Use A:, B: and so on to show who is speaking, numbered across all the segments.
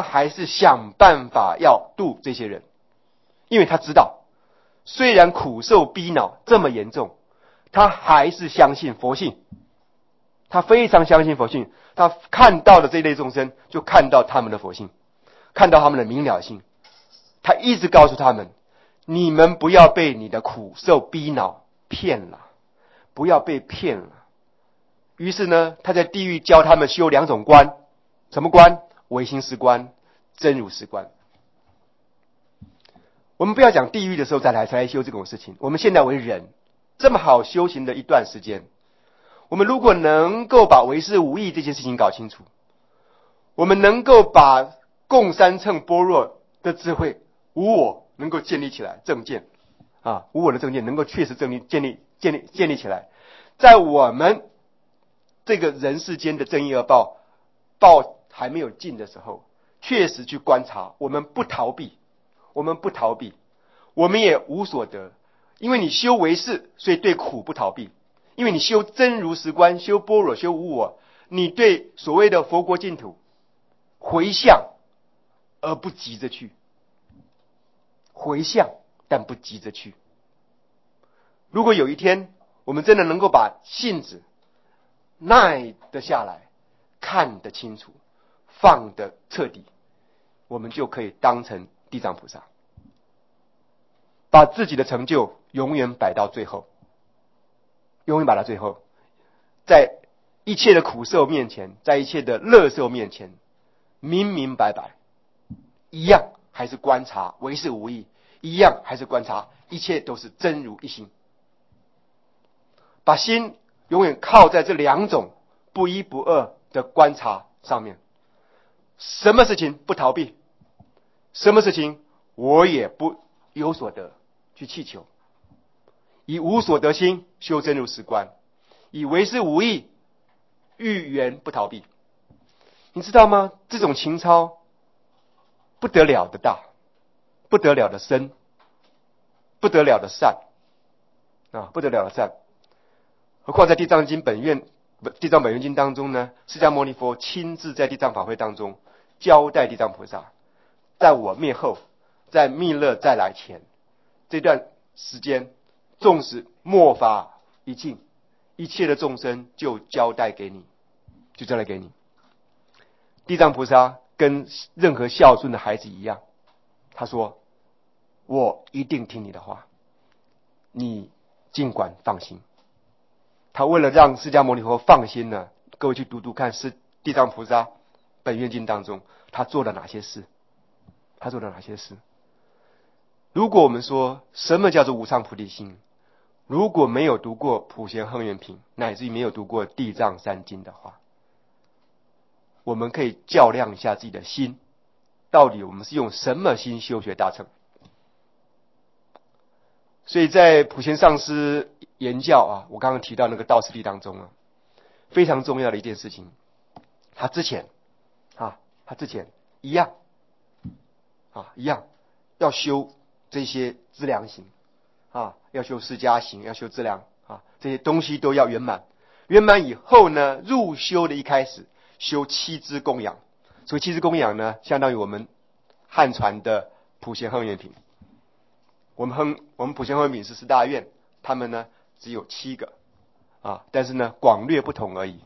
A: 还是想办法要度这些人，因为他知道，虽然苦受逼恼这么严重，他还是相信佛性，他非常相信佛性，他看到了这一类众生，就看到他们的佛性，看到他们的明了性，他一直告诉他们，你们不要被你的苦受逼恼骗了，不要被骗了。于是呢，他在地狱教他们修两种观，什么观？唯心识观，真如识观。我们不要讲地狱的时候再来修这种事情，我们现在为人这么好修行的一段时间，我们如果能够把唯识无义这件事情搞清楚，我们能够把共三乘般若的智慧无我能够建立起来，正见无我的正见能够确实建立起来，在我们这个人世间的正义恶报还没有尽的时候，确实去观察，我们不逃避，我们也无所得，因为你修唯识，所以对苦不逃避，因为你修真如实观，修般若，修无我，你对所谓的佛国净土回向而不急着去，回向但不急着去。如果有一天我们真的能够把性子耐得下来，看得清楚，放得彻底，我们就可以当成地藏菩萨，把自己的成就永远摆到最后，在一切的苦受面前，在一切的乐受面前，明明白白，一样还是观察唯识无义，一样还是观察一切都是真如一心，把心永远靠在这两种不一不二的观察上面，什么事情不逃避，什么事情我也不有所得去祈求，以无所得心修真如实观，以唯识无义遇缘不逃避。你知道吗？这种情操不得了的大，不得了的深，不得了的善不得了的善。何况在地藏本愿经当中呢，释迦牟尼佛亲自在地藏法会当中交代地藏菩萨，在我灭后，在弥勒再来前这段时间，纵使末法已尽，一切的众生就交代给你。地藏菩萨跟任何孝顺的孩子一样，他说我一定听你的话，你尽管放心。他为了让释迦牟尼佛放心呢，各位去读读看是地藏菩萨本愿经当中他做了哪些事。如果我们说什么叫做无上菩提心，如果没有读过普贤行愿品，乃至于没有读过地藏三经的话，我们可以较量一下自己的心，到底我们是用什么心修学大乘。所以在普贤上师言教我刚刚提到那个道次第当中非常重要的一件事情，他之前一样要修这些资粮行要修释迦行，要修资粮这些东西都要圆满。圆满以后呢，入修的一开始修七支供养。所以七支供养呢，相当于我们汉传的普贤行愿品。我们普贤行愿品是10大愿，他们呢只有7个但是呢广略不同而已。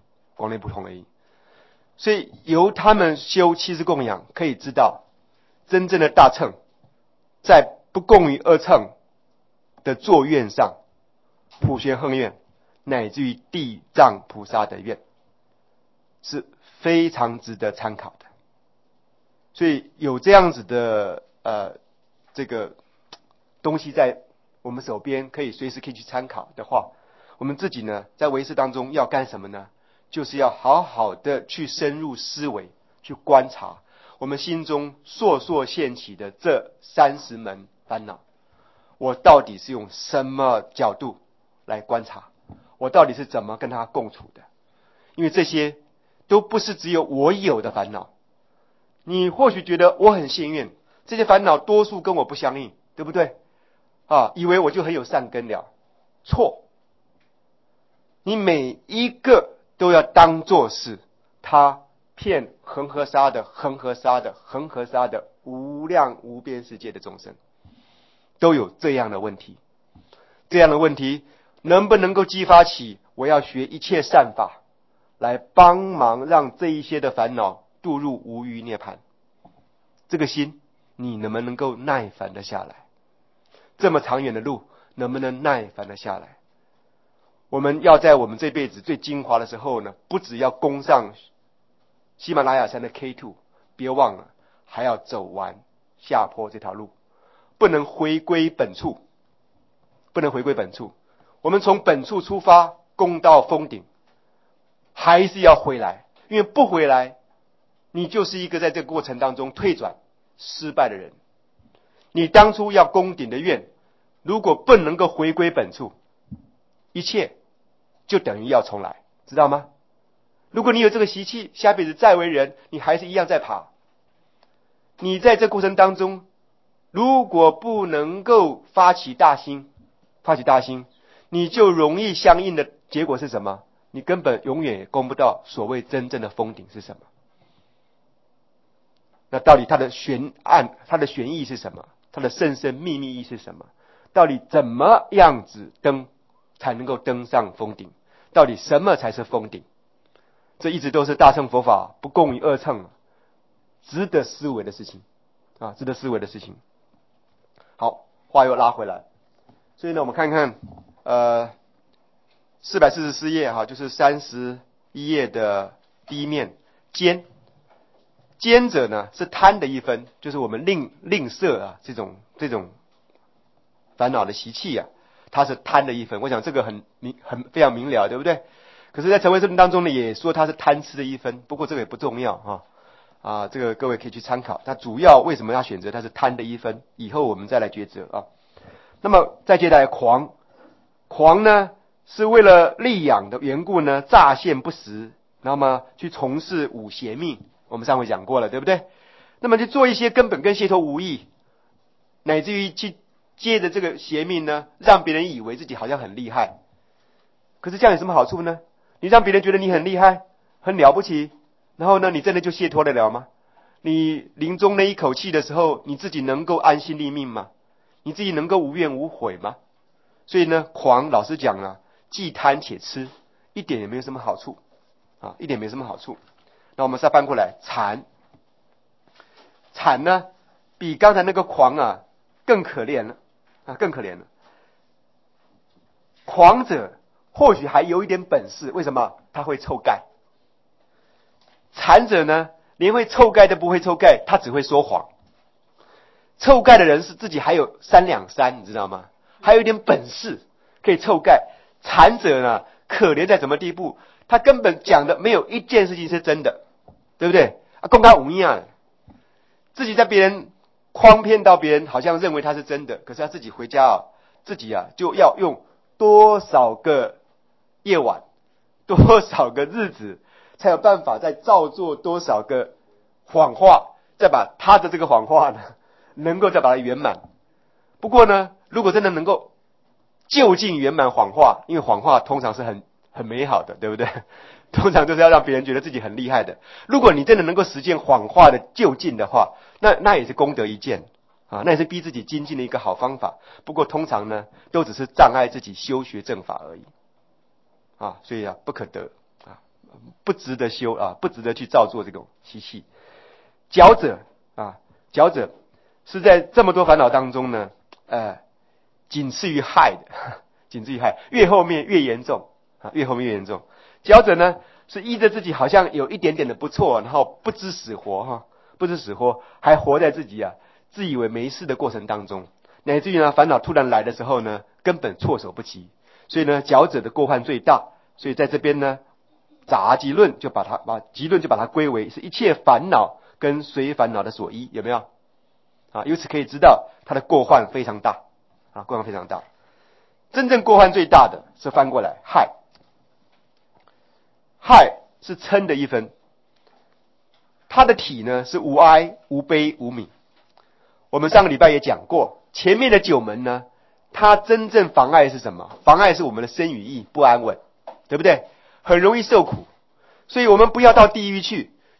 A: 所以由他们修七支供养，可以知道真正的大乘在不共于二乘的作愿上，普贤行愿乃至于地藏菩萨的愿是非常值得参考的。所以有这样子的这个东西在我们手边，随时可以去参考的话，我们自己呢在唯识当中要干什么呢？就是要好好的去深入思维，去观察我们心中烁烁现起的这30门烦恼，我到底是用什么角度来观察，我到底是怎么跟它共处的。因为这些都不是只有我有的烦恼，你或许觉得我很幸运，这些烦恼多数跟我不相应，对不对以为我就很有善根了。错，你每一个都要当作是它骗恒河沙的无量无边世界的众生，都有这样的问题。这样的问题能不能够激发起我要学一切善法，来帮忙让这一些的烦恼渡入无余涅槃？这个心你能不能够耐烦的下来？这么长远的路能不能耐烦的下来？我们要在我们这辈子最精华的时候呢，不只要攻上喜马拉雅山的 K2， 别忘了还要走完下坡这条路，不能回归本处，不能回归本处。我们从本处出发，攻到峰顶，还是要回来，因为不回来，你就是一个在这个过程当中退转失败的人。你当初要攻顶的愿，如果不能够回归本处，一切就等于要重来，知道吗？如果你有这个习气，下辈子再为人，你还是一样在爬。你在这过程当中，如果不能够发起大心，你就容易相应的结果是什么？你根本永远也攻不到所谓真正的峰顶是什么？那到底它的玄义是什么？它的甚深秘密义是什么？到底怎么样子才能够登上峰顶？到底什么才是峰顶？这一直都是大乘佛法不共于二乘，值得思维的事情啊，值得思维的事情。好，话又拉回来，所以呢，我们看看444页哈，就是31页的第一面，奸者呢是贪的一分，就是我们吝啬啊，这种烦恼的习气啊，它是贪的一分。我想这个非常明了，对不对？可是，在成唯识论当中呢，也说它是贪痴的一分，不过这个也不重要这个各位可以去参考。它主要为什么要选择它是贪的一分？以后我们再来抉择啊。那么再接下来狂呢，是为了利养的缘故呢，乍现不实，那么去从事五邪命，我们上回讲过了，对不对？那么去做一些根本跟解脱无异，乃至于去接着这个邪命呢，让别人以为自己好像很厉害。可是这样有什么好处呢？你让别人觉得你很厉害，很了不起，然后呢，你真的就解脱得了吗？你临终那一口气的时候，你自己能够安心立命吗？你自己能够无怨无悔吗？所以呢，狂老实讲啊，既贪且痴，一点也没有什么好处啊，一点没什么好处。那我们再翻过来，惨呢，比刚才那个狂啊更可怜了啊，更可怜了。狂者或许还有一点本事，为什么？他会臭盖。惨者呢，连会臭盖都不会臭盖，他只会说谎。臭盖的人是自己还有3两3，你知道吗？还有一点本事可以臭盖。惨者呢，可怜在什么地步？他根本讲的没有一件事情是真的，对不对？公开无样，自己在别人诓骗到别人，好像认为他是真的，可是他自己回家自己就要用多少个夜晚，多少个日子，才有办法再造作多少个谎话，再把他的这个谎话呢，能够再把它圆满。不过呢，如果真的能够就近圆满谎话，因为谎话通常是很美好的，对不对？通常就是要让别人觉得自己很厉害的。如果你真的能够实现谎话的就近的话，那也是功德一件啊，那也是逼自己精进的一个好方法。不过通常呢，都只是障碍自己修学正法而已啊，所以不可得啊，不值得修啊，不值得去造作这种习气。佼者是在这么多烦恼当中呢，仅次于害的，仅次于害，越后面越严重啊，越后面越严重。佼者呢，是依着自己好像有一点点的不错，然后不知死活还活在自己自以为没事的过程当中，乃至于呢，烦恼突然来的时候呢，根本措手不及。所以呢，佼者的过患最大。所以在这边呢，集论就把它归为是一切烦恼跟随烦恼的所依，有没有由此可以知道他的过患非常大过患非常大。真正过患最大的是翻过来害是嗔的一分，他的体呢是无哀无悲无悯。我们上个礼拜也讲过，前面的9门呢，它真正妨碍是什么？妨碍是我们的身语意不安稳，对不对？很容易受苦。所以我们不要到地狱去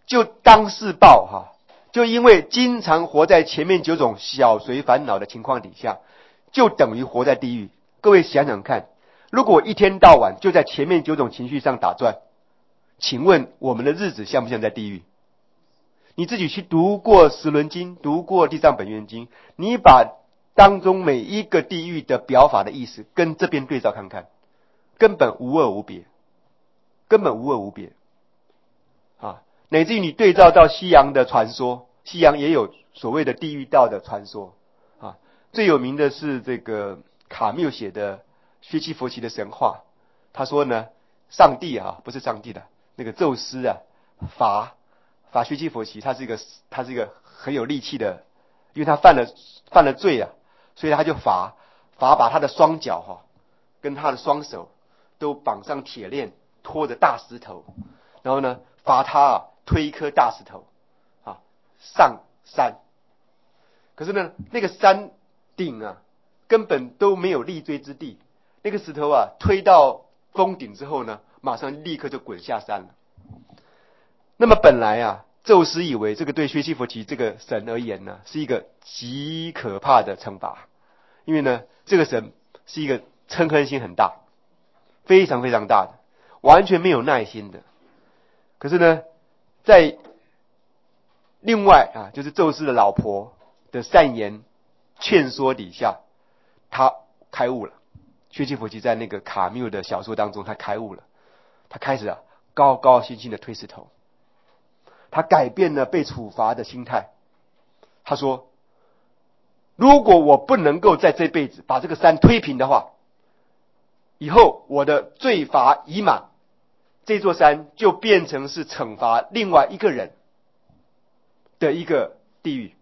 A: 就当世报哈，就因为经常活在前面9种小随烦恼的情况底下，就等于活在地狱。各位想想看，如果一天到晚就在前面9种情绪上打转，请问我们的日子像不像在地狱？你自己去读过《十轮经》，读过《地藏本愿经》，你把当中每一个地狱的表法的意思跟这边对照看看，根本无二无别，根本无二无别啊！乃至于你对照到西洋的传说，西洋也有所谓的地狱道的传说啊。最有名的是这个卡缪写的薛基佛奇的神话。他说呢，上帝啊，不是上帝的那个宙斯啊，罚薛基佛奇，他是一个很有力气的，因为他犯了罪啊，所以他就罚把他的双脚跟他的双手都绑上铁链，拖着大石头，然后呢罚他推一颗大石头上山。可是呢，那个山顶根本都没有立锥之地，那个石头推到峰顶之后呢，马上立刻就滚下山了。那么本来宙斯以为这个对薛基佛奇这个神而言呢，是一个极可怕的惩罚，因为呢，这个神是一个嗔恨心很大，非常非常大的，完全没有耐心的。可是呢，在另外就是宙斯的老婆的善言劝说底下，他开悟了。薛基佛奇在那个卡缪的小说当中，他开悟了，他开始高高兴兴的推石头。他改变了被处罚的心态，他说，如果我不能够在这辈子把这个山推平的话，以后我的罪罚已满，这座山就变成是惩罚另外一个人的一个地狱。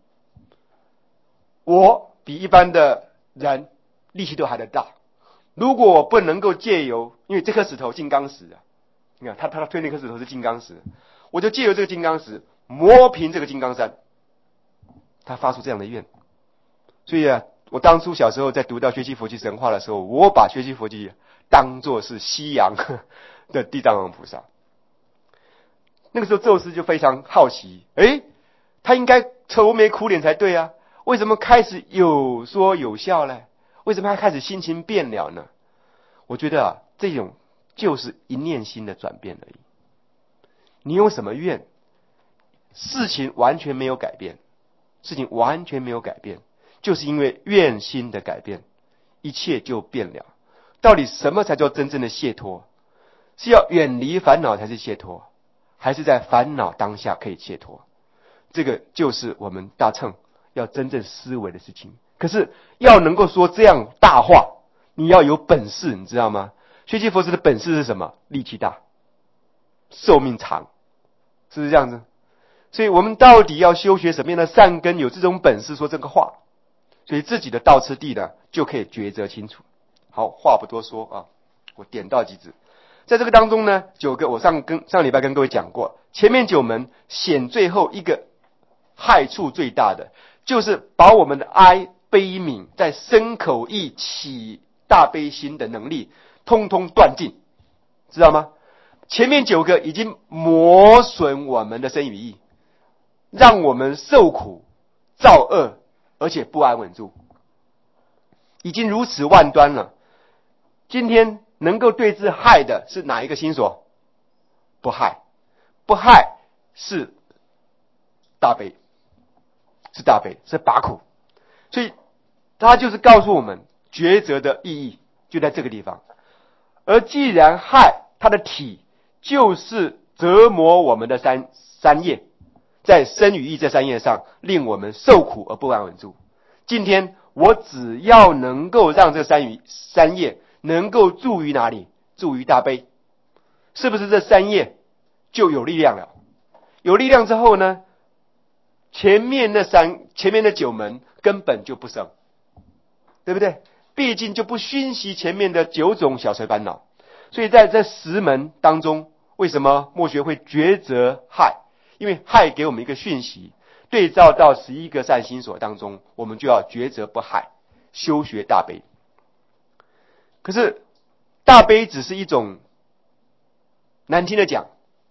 A: 我比一般的人力气都还得大，如果我不能够借由，因为这颗石头金刚石你看他推那颗石头是金刚石，我就借由这个金刚石磨平这个金刚山。他发出这样的愿。所以我当初小时候在读到薛基佛奇神话的时候，我把薛基佛奇当作是西洋的地藏王菩萨。那个时候宙斯就非常好奇，他应该愁眉苦脸才对啊，为什么开始有说有笑呢？为什么他开始心情变了呢？我觉得这种就是一念心的转变而已。你用什么愿，事情完全没有改变，事情完全没有改变，就是因为愿心的改变，一切就变了。到底什么才叫真正的解脱？是要远离烦恼才是解脱，还是在烦恼当下可以解脱？这个就是我们大乘要真正思维的事情。可是要能够说这样大话，你要有本事，你知道吗？薛基佛斯的本事是什么？力气大，寿命长，是不是这样子？所以我们到底要修学什么样的善根，有这种本事说这个话，所以自己的道次第呢，就可以抉择清楚。好，话不多说我点到即止。在这个当中呢，9个我上礼拜跟各位讲过，前面9门显最后一个害处最大的，就是把我们的哀悲悯在身口意起大悲心的能力通通断尽，知道吗？前面9个已经磨损我们的身语意，让我们受苦造恶，而且不安稳住，已经如此万端了。今天能够对治害的是哪一个心所？不害，不害是大悲，是大悲，是拔苦。所以他就是告诉我们抉择的意义就在这个地方。而既然害，它的体就是折磨我们的三业，在身语意这3业上令我们受苦而不安稳住。今天我只要能够让这三业能够住于哪里？住于大悲，是不是这3业就有力量了？有力量之后呢，前面的9门根本就不生，对不对？毕竟就不熏习前面的9种小随烦恼。所以在这10门当中，为什么默学会抉择害？因为害给我们一个讯息，对照到11个善心所当中，我们就要抉择不害，修学大悲。可是大悲只是一种，难听的讲，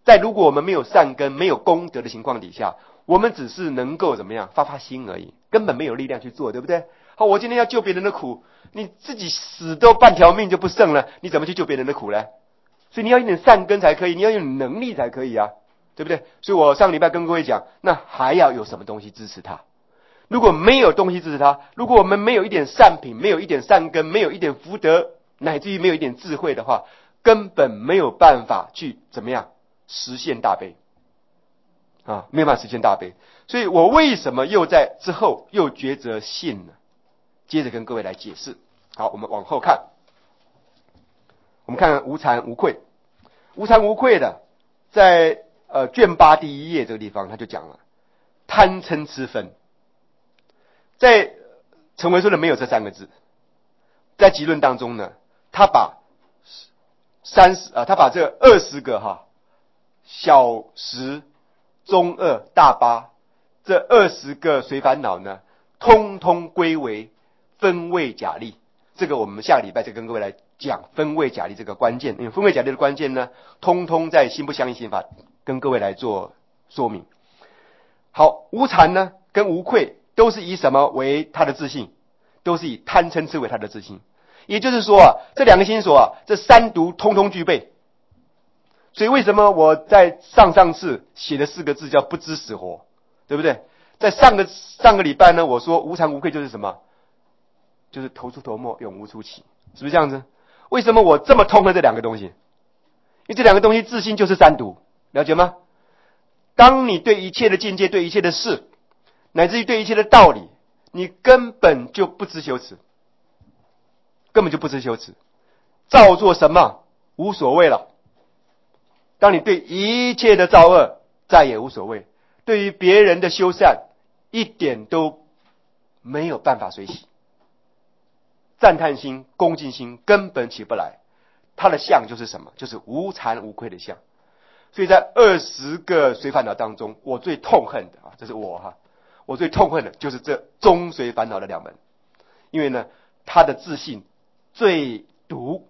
A: 在如果我们没有善根、没有功德的情况底下，我们只是能够怎么样发发心而已，根本没有力量去做，对不对？好，我今天要救别人的苦，你自己死都半条命就不剩了，你怎么去救别人的苦呢？所以你要有点善根才可以，你要有能力才可以啊，对不对？所以我上礼拜跟各位讲，那还要有什么东西支持他？如果没有东西支持他，如果我们没有一点善品，没有一点善根，没有一点福德，乃至于没有一点智慧的话，根本没有办法去怎么样实现大悲啊，没有办法实现大悲。所以我为什么又在之后又抉择信呢？接着跟各位来解释。好，我们往后看，我们看无惭无愧，无惭无愧的，在卷8第1页这个地方，他就讲了贪嗔痴分。在陈维说的没有这3个字，在集论当中呢，他把他把这20个小10、中2、大8这20个随烦恼呢，通通归为分位假立。这个我们下个礼拜再跟各位来讲分位假立这个关键，因为分位假立的关键呢，通通在心不相应心法跟各位来做说明。好，无惭呢跟无愧都是以什么为他的自信？都是以贪嗔痴为他的自信。也就是说这2个心所这3毒通通具备。所以为什么我在上次写的4个字叫不知死活，对不对？在上个礼拜呢，我说无惭无愧就是什么？就是头出头没，永无出期，是不是这样子？为什么我这么痛恨这2个东西？因为这2个东西自信就是3毒，了解吗？当你对一切的境界、对一切的事，乃至于对一切的道理，你根本就不知羞耻，根本就不知羞耻，造作什么无所谓了。当你对一切的造恶再也无所谓，对于别人的修善一点都没有办法随喜，赞叹心、恭敬心根本起不来。他的相就是什么？就是无惭无愧的相。所以在20个随烦恼当中，我最痛恨的这是我最痛恨的就是这中随烦恼的2门，因为呢，他的自信最毒，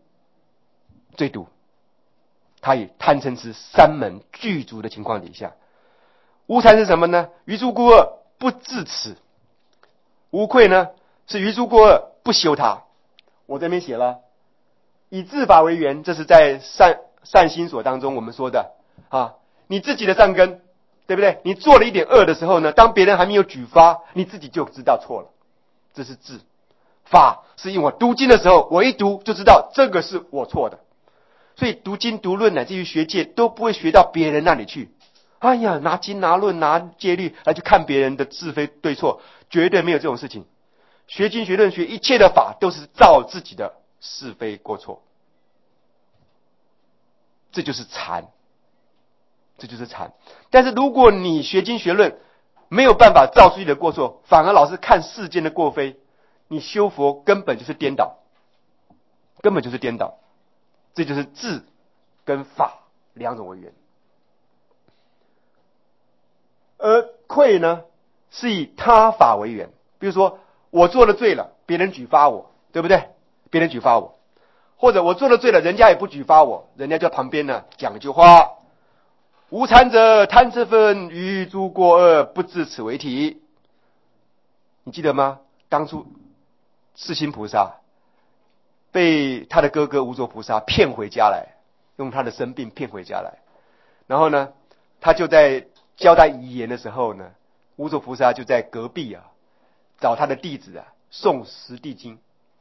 A: 他以贪嗔痴3门具足的情况底下，无惭是什么呢？于诸过恶不自持，无愧呢是于诸过恶不修他。我这边写了以自法为缘，这是在善心所当中我们说的你自己的善根，对不对？你做了一点恶的时候呢，当别人还没有举发，你自己就知道错了，这是自。法是因为我读经的时候，我一读就知道这个是我错的，所以读经读论乃至于学戒都不会学到别人那里去。哎呀，拿经拿论拿戒律来去看别人的是非对错，绝对没有这种事情。学经学论学一切的法都是照自己的是非过错，这就是禅，这就是禅。但是如果你学经学论没有办法照自己的过错，反而老是看世间的过非，你修佛根本就是颠倒，根本就是颠倒。这就是智跟法2种为缘。而愧呢，是以他法为缘。比如说我做了罪了，别人举发我，对不对？别人举发我，或者我做了罪了，人家也不举发我，人家在旁边呢讲一句话：无惭者贪嗔分，于诸过恶不自此为体。你记得吗？当初世亲菩萨被他的哥哥无着菩萨骗回家来，用他的生病骗回家来，然后呢，他就在交代遗言的时候呢，无着菩萨就在隔壁找他的弟子诵十地经。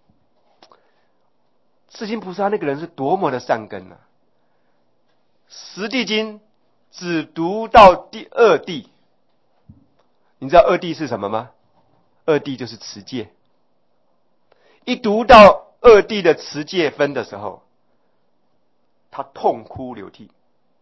A: 世亲菩萨那个人是多么的善根十地经只读到第2地，你知道2地是什么吗？2地就是持戒。一读到2地的持戒分的时候，他痛哭流涕，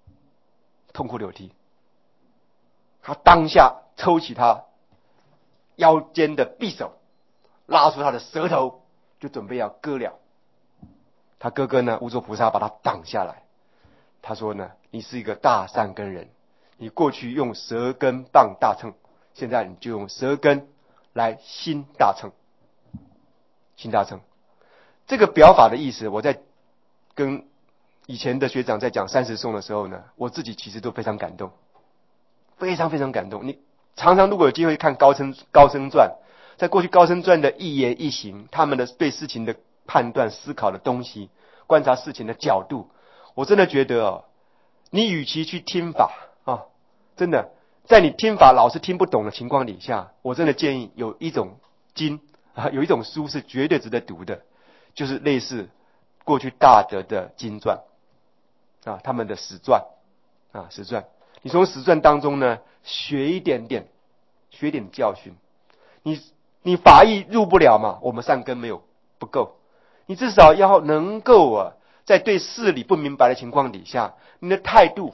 A: 他当下抽起他腰间的匕首，拉出他的舌头，就准备要割了。他哥哥呢，无着菩萨把他挡下来，他说呢，你是一个大善根人，你过去用舌根棒大乘，现在你就用舌根来心大乘。心大乘这个表法的意思，我再跟以前的学长在讲30颂的时候呢，我自己其实都非常感动，非常非常感动。你常常如果有机会看高僧传，在过去高僧传的一言一行，他们的对事情的判断、思考的东西、观察事情的角度，我真的觉得你与其去听法真的在你听法老是听不懂的情况底下，我真的建议有一种经有一种书是绝对值得读的，就是类似过去大德的经传他们的史传史传。你从史传当中呢学一点教训。你法义入不了嘛，我们善根没有不够，你至少要能够在对事理不明白的情况底下，你的态度，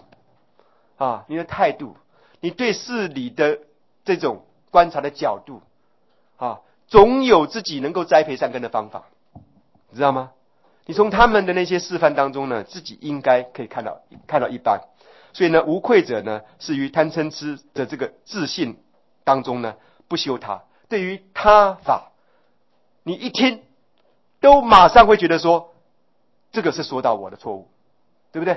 A: 你对事理的这种观察的角度总有自己能够栽培善根的方法，你知道吗？你从他们的那些示范当中呢，自己应该可以看到一斑。所以呢，无愧者呢，是于贪嗔痴的这个自信当中呢，不修它。对于他法，你一听都马上会觉得说，这个是说到我的错误，对不对？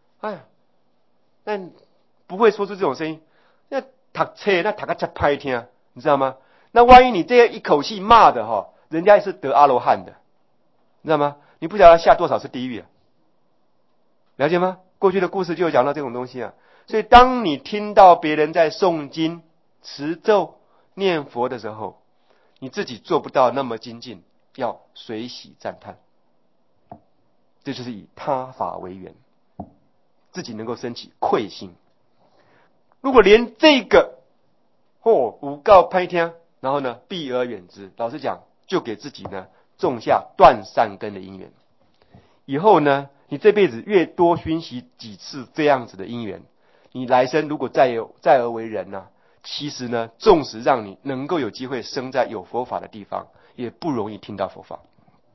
A: 但不会说出这种声音。那读册那读个真歹听，你知道吗？那万一你这一口气骂的人家也是得阿罗汉的，你知道吗？你不晓得下多少次地狱了解吗？过去的故事就有讲到这种东西所以当你听到别人在诵经、持咒、念佛的时候，你自己做不到那么精进，要随喜赞叹。这就是以他法为缘，自己能够升起愧心。如果连这个无告拍天，然后呢避而远之，老实讲，就给自己呢种下断善根的因缘。以后呢，你这辈子越多熏习几次这样子的因缘，你来生如果再而为人其实呢，纵使让你能够有机会生在有佛法的地方，也不容易听到佛法，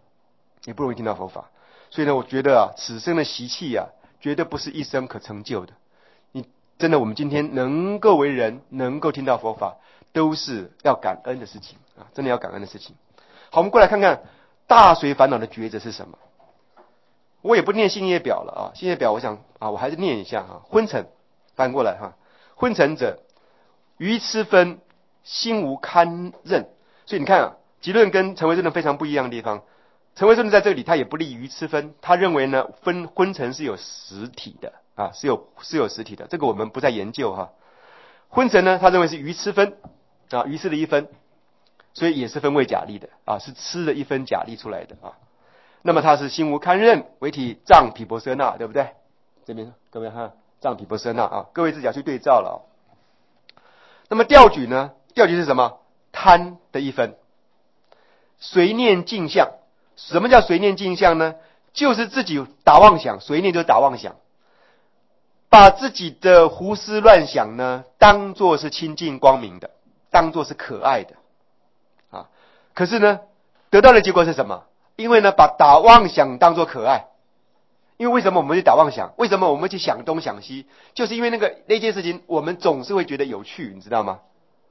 A: 所以呢，我觉得此生的习气绝对不是一生可成就的。你真的，我们今天能够为人，能够听到佛法，都是要感恩的事情真的要感恩的事情。好，我们过来看看大随烦恼的抉择是什么。我也不念信业表了信业表我想我还是念一下昏沉，翻过来昏沉者，愚痴分，心无堪任。所以你看结论跟陈维真的非常不一样的地方。陈维真的在这里他也不立愚痴分，他认为呢昏沉是有实体的是有实体的，这个我们不再研究昏沉呢，他认为是愚痴分愚痴的一分，所以也是分位假立的是吃了一分假立出来的那么它是心无堪任，为体藏毗婆舍那，对不对？这边各位藏毗婆舍那各位自己要去对照了那么调举呢？调举是什么？贪的一分，随念镜像。什么叫随念镜像呢？就是自己打妄想，随念就是打妄想，把自己的胡思乱想呢，当作是清净光明的，当作是可爱的可是呢，得到的结果是什么？因为呢，把打妄想当作可爱。因为为什么我们去打妄想？为什么我们去想东想西？就是因为那件事情，我们总是会觉得有趣，你知道吗？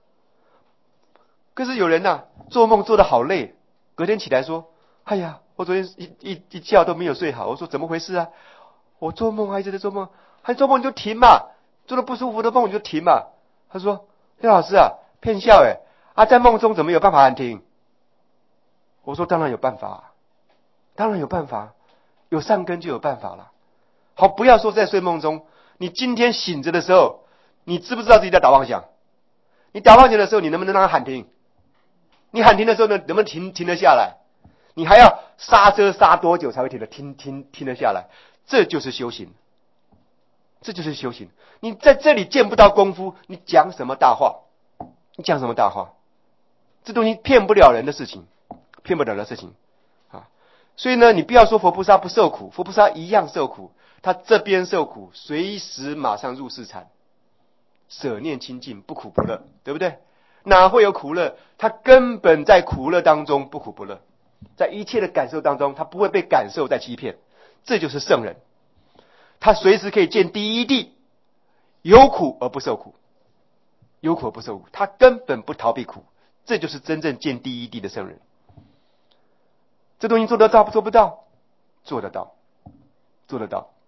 A: 可是有人做梦做得好累，隔天起来说：“哎呀，我昨天一觉都没有睡好。”我说：“怎么回事我做梦还一直在做梦，还做梦你就停嘛，做得不舒服的梦你就停嘛。”他说：“廖老师骗笑在梦中怎么有办法喊停？”我说：“当然有办法当然有办法，有善根就有办法了。”好，不要说在睡梦中，你今天醒着的时候，你知不知道自己在打妄想？你打妄想的时候，你能不能让它喊停？你喊停的时候呢，能不能停得下来？你还要刹车刹多久才会停得下来？这就是修行，这就是修行。你在这里见不到功夫，你讲什么大话？你讲什么大话？这东西骗不了人的事情，骗不了的事情所以呢，你不要说佛菩萨不受苦，佛菩萨一样受苦，他这边受苦，随时马上入世禅，舍念清净，不苦不乐，对不对？哪会有苦乐？他根本在苦乐当中不苦不乐，在一切的感受当中，他不会被感受在欺骗，这就是圣人。他随时可以见第一地，有苦而不受苦，有苦而不受苦，他根本不逃避苦，这就是真正见第一地的圣人。这东西做得到不做不到？做得到，做得到。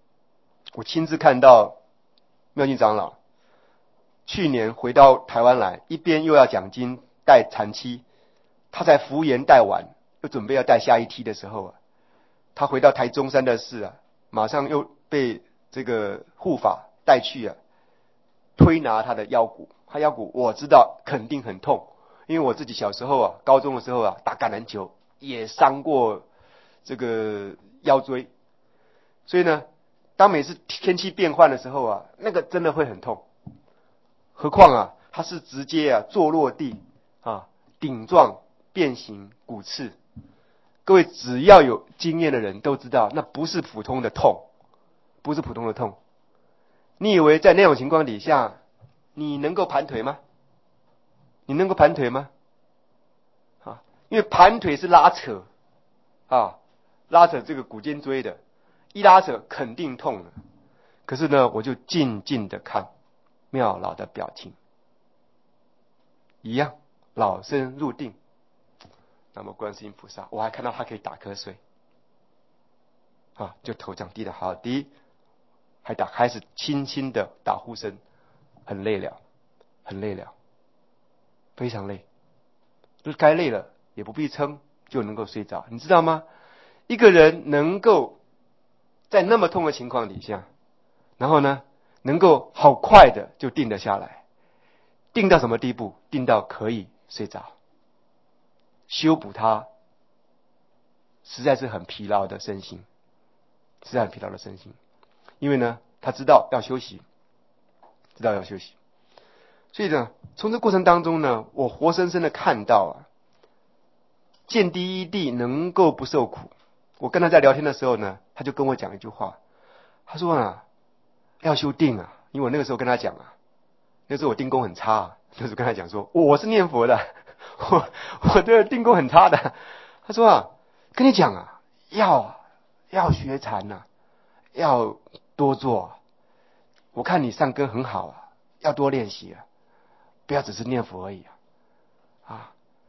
A: 我亲自看到妙静长老去年回到台湾来，一边又要讲经带禅期，他才服务员带完，又准备要带下一梯的时候啊，他回到台中山的寺啊，马上又被这个护法带去啊，推拿他的腰骨。他腰骨我知道肯定很痛，因为我自己小时候啊，高中的时候啊，打橄榄球也伤过这个腰椎，所以呢，当每次天气变换的时候啊，那个真的会很痛。何况啊，他是直接啊坐落地啊，顶状变形骨刺。各位只要有经验的人都知道，那不是普通的痛，不是普通的痛。你以为在那种情况底下，你能够盘腿吗？你能够盘腿吗？啊，因为盘腿是拉扯啊，拉扯这个骨尖椎的，一拉扯肯定痛了。可是呢，我就静静的看妙老的表情，一样老僧入定。那么观世音菩萨，我还看到他可以打瞌睡，啊，就头降低的好低，还开始轻轻的打呼声，很累了，很累了，非常累，就是该累了也不必撑就能够睡着，你知道吗？一个人能够在那么痛的情况底下，然后呢，能够好快的就定得下来，定到什么地步？定到可以睡着，修补他实在是很疲劳的身心，实在很疲劳的身心。因为呢，他知道要休息，知道要休息。所以呢，从这过程当中呢，我活生生的看到啊，见第一地能够不受苦。我跟他在聊天的时候呢，他就跟我讲一句话，他说啊，要修定啊。因为我那个时候跟他讲啊，那时候我定功很差啊，那时候跟他讲说，我是念佛的，我的定功很差的。他说啊，跟你讲啊，要学禅啊，要多做啊。我看你上根很好啊，要多练习啊，不要只是念佛而已啊。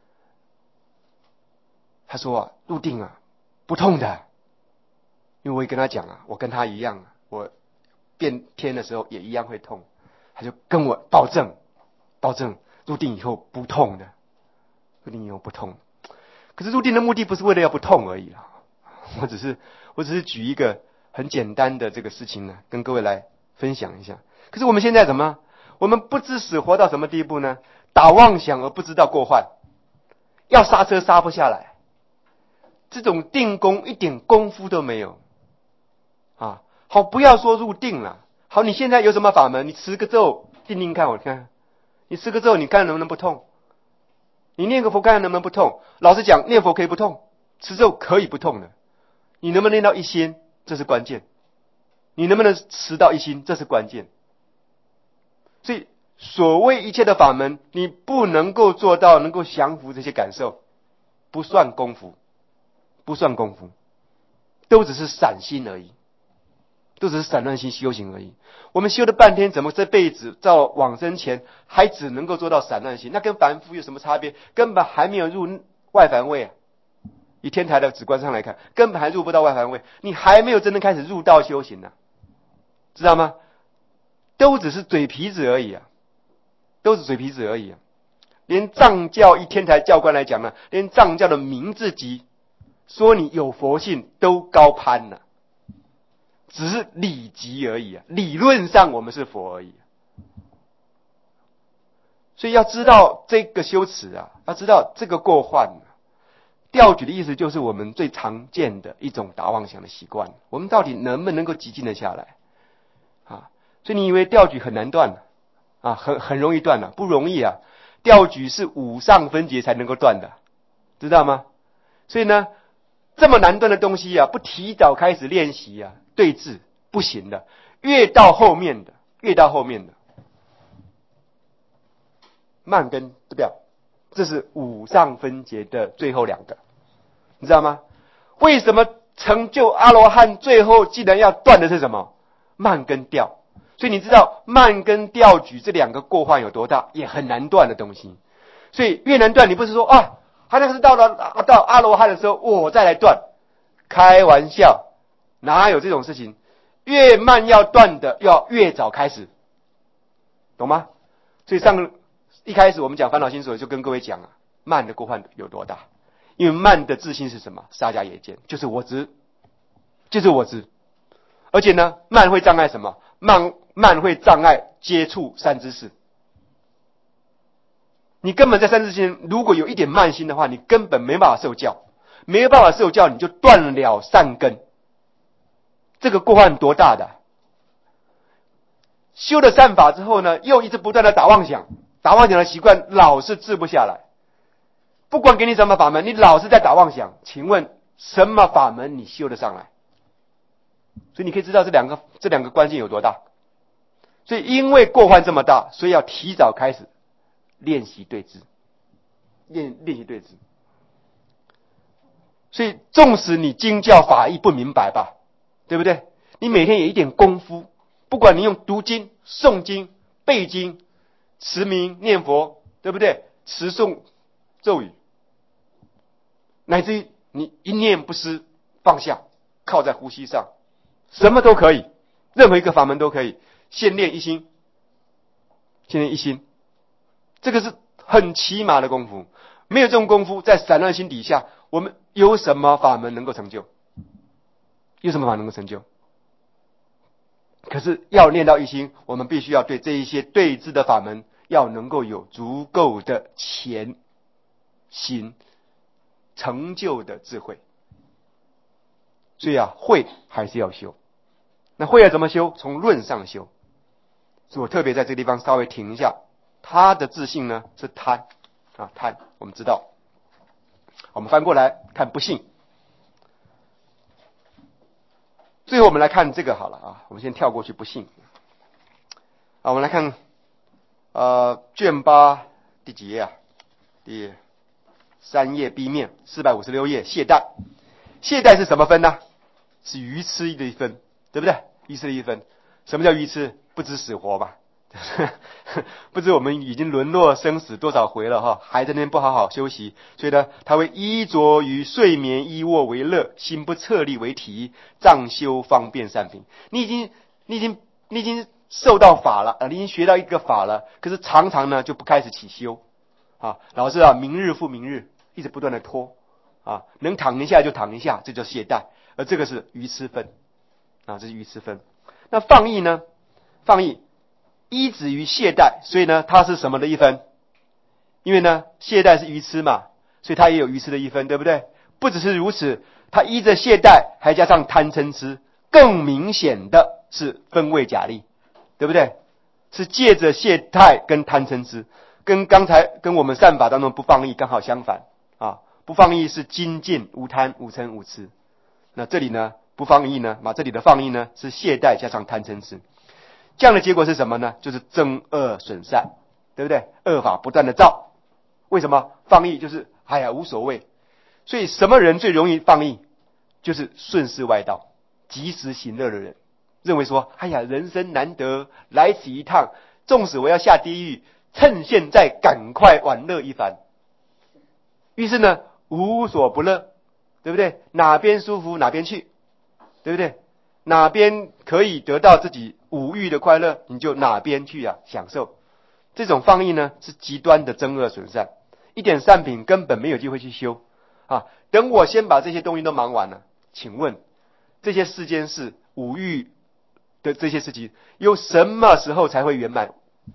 A: 他说啊，入定啊，不痛的。因为我也跟他讲啊，我跟他一样啊，我变天的时候也一样会痛。他就跟我保证入定以后不痛的，入定以后不痛。可是入定的目的不是为了要不痛而已啊。我只是举一个很简单的这个事情呢，跟各位来分享一下。可是我们现在怎么？我们不知死活到什么地步呢？打妄想而不知道过患，要刹车刹不下来，这种定功一点功夫都没有啊！好，不要说入定了。好，你现在有什么法门？你持个咒定定看，我看你持个咒，你看能不能不痛？你念个佛看能不能不痛？老实讲，念佛可以不痛，持咒可以不痛的。你能不能念到一心，这是关键。你能不能持到一心，这是关键。所以所谓一切的法门，你不能够做到能够降服这些感受，不算功夫，不算功夫，都只是散心而已，都只是散乱心修行而已。我们修了半天，怎么这辈子到往生前还只能够做到散乱心？那跟凡夫有什么差别？根本还没有入外凡位啊！以天台的止观上来看，根本还入不到外凡位，你还没有真正开始入道修行呢，知道吗？都只是嘴皮子而已啊，都是嘴皮子而已啊。连藏教以天台教官来讲呢，连藏教的名字级说你有佛性都高攀了，只是理级而已啊，理论上我们是佛而已。所以要知道这个修持啊，要知道这个过患啊。调举的意思就是我们最常见的一种打妄想的习惯，我们到底能不能够极静的下来啊？所以你以为调举很难断啊？很容易断了，不容易啊！调举是五上分节才能够断的，知道吗？所以呢，这么难断的东西啊，不提早开始练习啊，对治不行的。越到后面的，慢跟表，这是五上分节的最后两个。你知道吗？为什么成就阿罗汉最后既然要断的是什么？慢跟调。所以你知道慢跟调举这两个过患有多大，也很难断的东西。所以越难断，你不是说啊，他那个是到阿罗汉的时候我再来断，开玩笑，哪有这种事情？ 越慢要断的要越早开始，懂吗？所以一开始我们讲烦恼心所就跟各位讲慢的过患有多大。因为慢的自信是什么？沙家也见，就是我执，就是我执。而且呢，慢会障碍什么？慢会障碍接触善知识。你根本在善知识间，如果有一点慢心的话，你根本没办法受教，没有办法受教，你就断了善根。这个过患多大的？修了善法之后呢，又一直不断的打妄想，打妄想的习惯老是治不下来。不管给你什么法门，你老是在打妄想，请问什么法门你修得上来？所以你可以知道这两个关键有多大。所以因为过患这么大，所以要提早开始练习对治，练习对治。所以纵使你经教法义不明白吧，对不对？你每天有一点功夫，不管你用读经、诵经、背经、持名、念佛，对不对？持诵咒语，乃至于你一念不失，放下，靠在呼吸上，什么都可以，任何一个法门都可以。先练一心，先练一心，这个是很起码的功夫。没有这种功夫，在散乱心底下，我们有什么法门能够成就？有什么法能够成就？可是要练到一心，我们必须要对这一些对治的法门要能够有足够的前行成就的智慧。所以慧还是要修。那慧要怎么修？从论上修。所以我特别在这个地方稍微停一下。他的自信呢是贪贪，我们知道。我们翻过来看不信。最后我们来看这个好了我们先跳过去不信。我们来看卷8第几页第3页 B 面456页懈怠。懈怠是什么分呢？是愚痴的一分，对不对？愚痴的一分。什么叫愚痴？不知死活吧。不知我们已经沦落生死多少回了还在那边不好好休息，所以呢，他会衣着于睡眠衣卧为乐，心不策力为题，障修方便善品。你已经受到法了你已经学到一个法了，可是常常呢就不开始起修老是明日复明日，一直不断的拖能躺一下就躺一下，这叫懈怠。而这个是愚痴分这是愚痴分。那放逸呢？放逸依止于懈怠，所以呢它是什么的一分？因为呢懈怠是愚痴嘛，所以它也有愚痴的一分，对不对？不只是如此，它依着懈怠还加上贪嗔痴，更明显的是分位假立，对不对？是借着懈怠跟贪嗔痴，跟刚才跟我们善法当中不放逸刚好相反不放逸是精进无贪无嗔无痴，那这里呢不放逸呢这里的放逸呢是懈怠加上贪嗔痴。这样的结果是什么呢？就是增恶损善，对不对？恶法不断的造。为什么？放逸就是无所谓。所以什么人最容易放逸？就是顺势外道，及时行乐的人，认为说人生难得，来此一趟，纵使我要下地狱，趁现在赶快玩乐一番。于是呢无所不乐，对不对？哪边舒服哪边去，对不对？哪边可以得到自己五欲的快乐，你就哪边去享受。这种放逸呢是极端的增恶损善，一点善品根本没有机会去修等我先把这些东西都忙完了，请问这些世间事五欲的这些事情有什么时候才会圆满？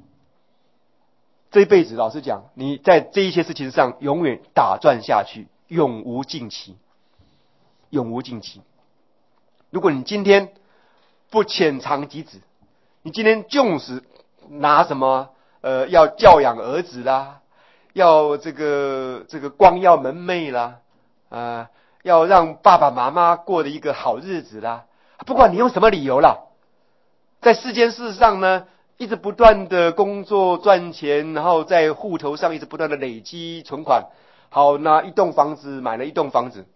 A: 这一辈子老实讲，你在这一些事情上永远打转下去，永无尽期，永无尽期。如果你今天不浅尝即止，你今天纵使拿什么要教养儿子啦，要这个光耀门楣啦要让爸爸妈妈过的一个好日子啦，不管你用什么理由啦，在世间事上呢一直不断的工作赚钱，然后在户头上一直不断的累积存款，好拿一栋房子买了一栋房子，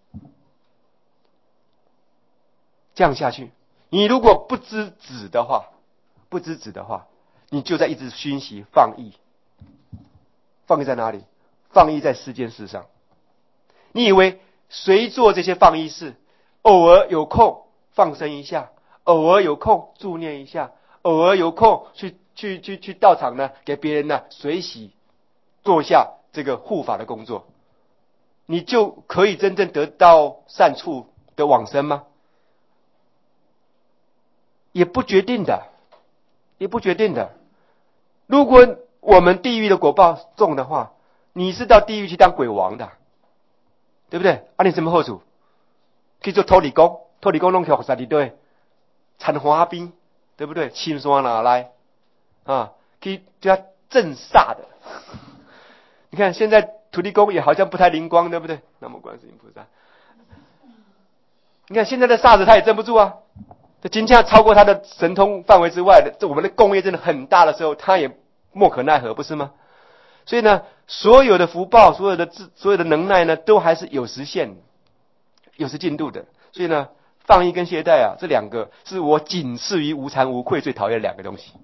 A: 这样下去，你如果不知止的话，你就在一直熏习放逸。放逸在哪里？放逸在世间事上。你以为谁做这些放逸事？偶尔有空放生一下， 偶尔有空助念一下，偶尔有空去道场呢，给别人呢随喜做一下这个护法的工作，你就可以真正得到善处的往生吗？也不决定的，也不决定的。如果我们地狱的果报重的话，你是到地狱去当鬼王的，对不对？啊，你什么好处？去做土地公，土地公弄去学啥的对？产花兵，对不对？青山哪来啊？去叫镇煞的。你看现在土地公也好像不太灵光，对不对？南无观世音菩萨。你看现在的煞子他也镇不住啊。这金价超过他的神通范围之外的，这我们的功业真的很大的时候，他也莫可奈何，不是吗？所以呢，所有的福报，所有的能耐呢，都还是有时限、有时进度的。所以呢，放逸跟懈怠啊，这两个是我仅次于无惭无愧最讨厌的两个东西。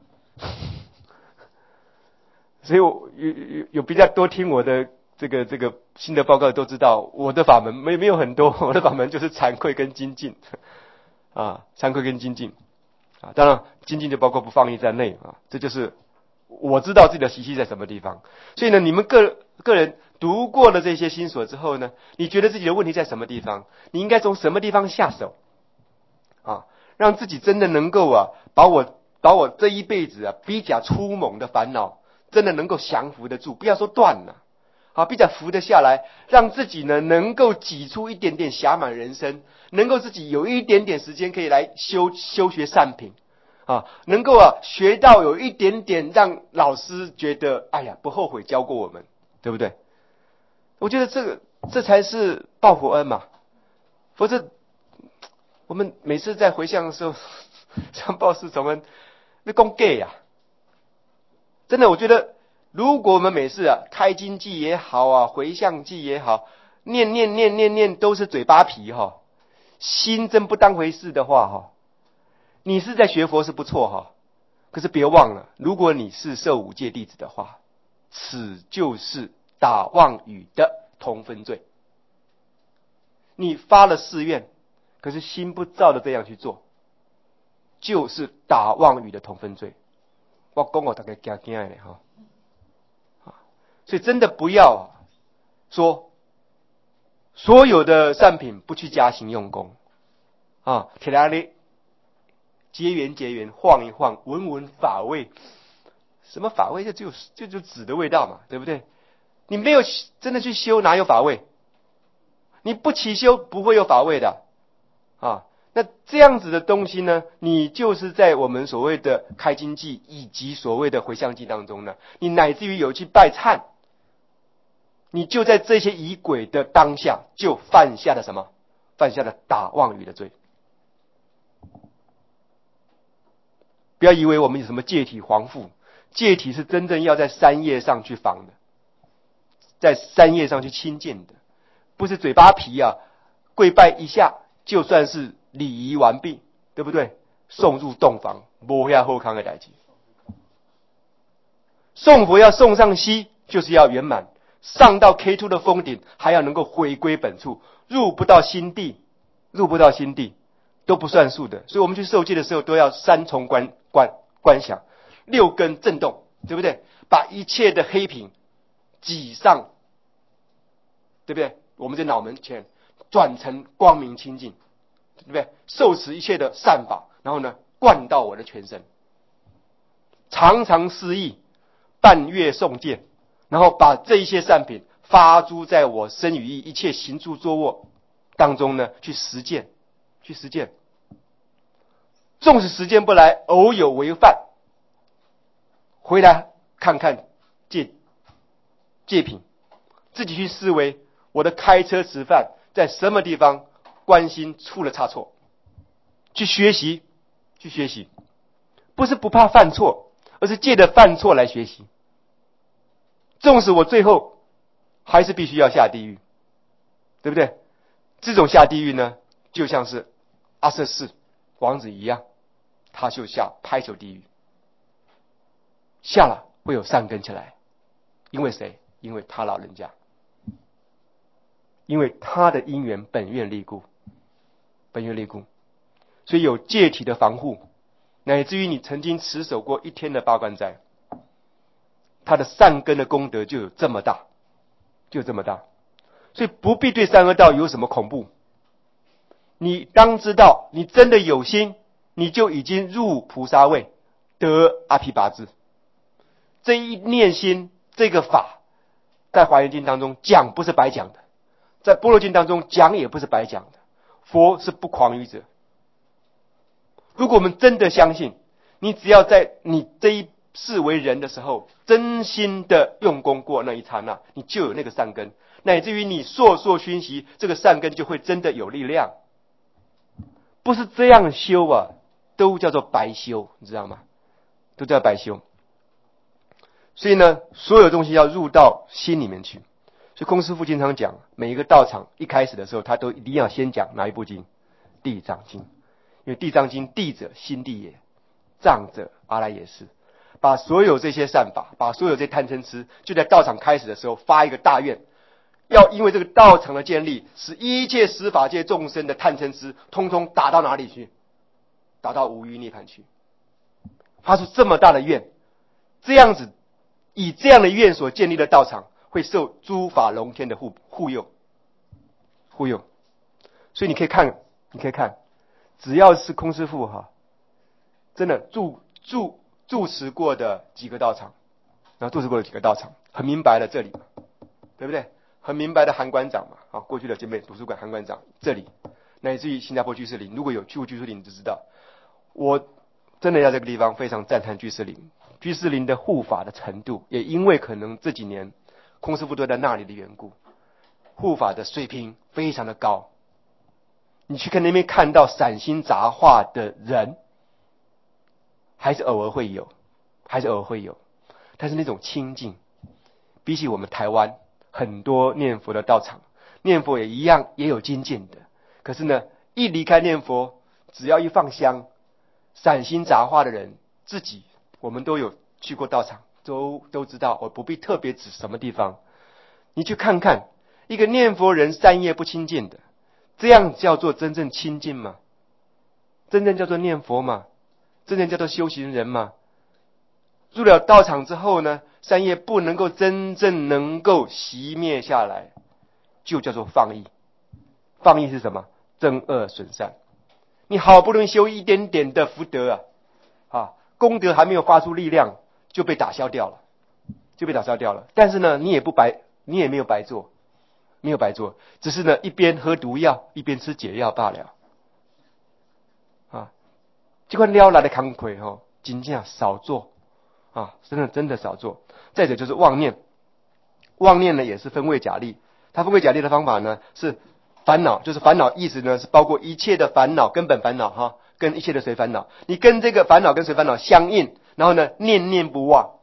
A: 所以我有比较多听我的这个新的报告都知道，我的法门没有很多，我的法门就是惭愧跟精进。啊，惭愧跟精进啊，当然精进就包括不放逸在内啊，这就是我知道自己的习气在什么地方。所以呢，你们个人读过了这些心所之后呢，你觉得自己的问题在什么地方？你应该从什么地方下手啊，让自己真的能够啊，把我这一辈子啊比较粗猛的烦恼，真的能够降服得住，不要说断了。好，比较服得下来，让自己呢能够挤出一点点暇满人生，能够自己有一点点时间可以来修学善品啊，能够学到有一点点让老师觉得哎呀不后悔教过我们，对不对？我觉得这才是报佛恩嘛，否则我们每次在回向的时候，像报四重恩，那公 gay 呀，真的我觉得。如果我们每次开经记也好啊，回向记也好，念都是嘴巴皮哈，心真不当回事的话哈，你是在学佛是不错哈，可是别忘了，如果你是受五戒弟子的话，此就是打妄语的同分罪。你发了誓愿，可是心不照的这样去做，就是打妄语的同分罪。我讲我大概惊惊的哈。所以真的不要说所有的善品不去加行用功啊，铁达里结缘晃一晃，闻法味，什么法味？就只有纸的味道嘛，对不对？你没有真的去修，哪有法味？你不起修不会有法味的啊。那这样子的东西呢，你就是在我们所谓的开经记以及所谓的回向记当中呢，你乃至于有去拜忏。你就在这些仪轨的当下，就犯下了什么？犯下了打妄语的罪。不要以为我们有什么戒体防护，戒体是真正要在山叶上去防的，在山叶上去亲近的，不是嘴巴皮啊，跪拜一下就算是礼仪完毕，对不对？送入洞房，没下后康的代志。送佛要送上西，就是要圆满。上到 K2 的峰顶，还要能够回归本处，入不到心地都不算数的。所以我们去受戒的时候，都要三重观想，六根震动，对不对？把一切的黑品挤上，对不对？我们在脑门前转成光明清净，对不对？受持一切的善法，然后呢，灌到我的全身，常常思忆，半月诵戒。然后把这一些善品发诸在我身语意一切行住坐卧当中呢，去实践。纵使实践不来，偶有违犯，回来看看戒品，自己去思维我的开车吃饭在什么地方关心出了差错，去学习，不是不怕犯错，而是借着犯错来学习。纵使我最后还是必须要下地狱，对不对？这种下地狱呢，就像是阿瑟士王子一样，他就下拍手地狱，下了会有善根起来。因为谁？因为他老人家，因为他的因缘本愿力故， 所以有戒体的防护，乃至于你曾经持守过1天的八关斋，它的善根的功德就有这么大，就有这么大。所以不必对三恶道有什么恐怖。你当知道，你真的有心，你就已经入菩萨位，得阿毗跋致。这一念心，这个法，在华严经当中讲不是白讲的，在般若经当中讲也不是白讲的。佛是不诳语者。如果我们真的相信，你只要在你这一世为人的时候，真心的用功过那一刹那，你就有那个善根，乃至于你烁烁熏习，这个善根就会真的有力量。不是这样修啊，都叫做白修，你知道吗？都叫白修。所以呢，所有东西要入到心里面去。所以空师父经常讲，每一个道场一开始的时候，他都一定要先讲哪一部经？地藏经。因为地藏经，地者心地也，藏者阿赖耶识。把所有这些善法，把所有这些贪嗔痴，就在道场开始的时候发一个大愿，要因为这个道场的建立，使一切十法界众生的贪嗔痴，通通打到哪里去？打到无余涅槃去。发出这么大的愿，这样子，以这样的愿所建立的道场，会受诸法龙天的护佑。所以你可以看，只要是空师父真的住持过的几个道场，很明白了这里，对不对？很明白的韩馆长嘛，过去的姐妹图书馆韩馆长这里，乃至于新加坡居士林，如果有去过居士林，你就知道，我真的在这个地方非常赞叹居士林的护法的程度，也因为可能这几年空师父都在那里的缘故，护法的水平非常的高。你去看那边看到散心杂话的人，还是偶尔会有，但是那种清净，比起我们台湾很多念佛的道场，念佛也一样也有精进的，可是呢，一离开念佛，只要一放香，散心杂话的人，自己我们都有去过道场，都知道，我不必特别指什么地方。你去看看一个念佛人三业不清净的，这样叫做真正清净吗？真正叫做念佛吗？真正叫做修行人吗？入了道场之后呢，三业不能够真正能够熄灭下来，就叫做放逸。放逸是什么？憎恶损善。你好不容易修一点点的福德功德还没有发出力量，就被打消掉了。但是呢，你也没有白做，只是呢一边喝毒药，一边吃解药罢了。这块撩来的慷慨真正少做真的少做。再者就是妄念呢也是分位假立，它分位假立的方法呢是烦恼，就是烦恼意思呢是包括一切的烦恼，根本烦恼跟一切的随烦恼，你跟这个烦恼跟随烦恼相应，然后呢念念不忘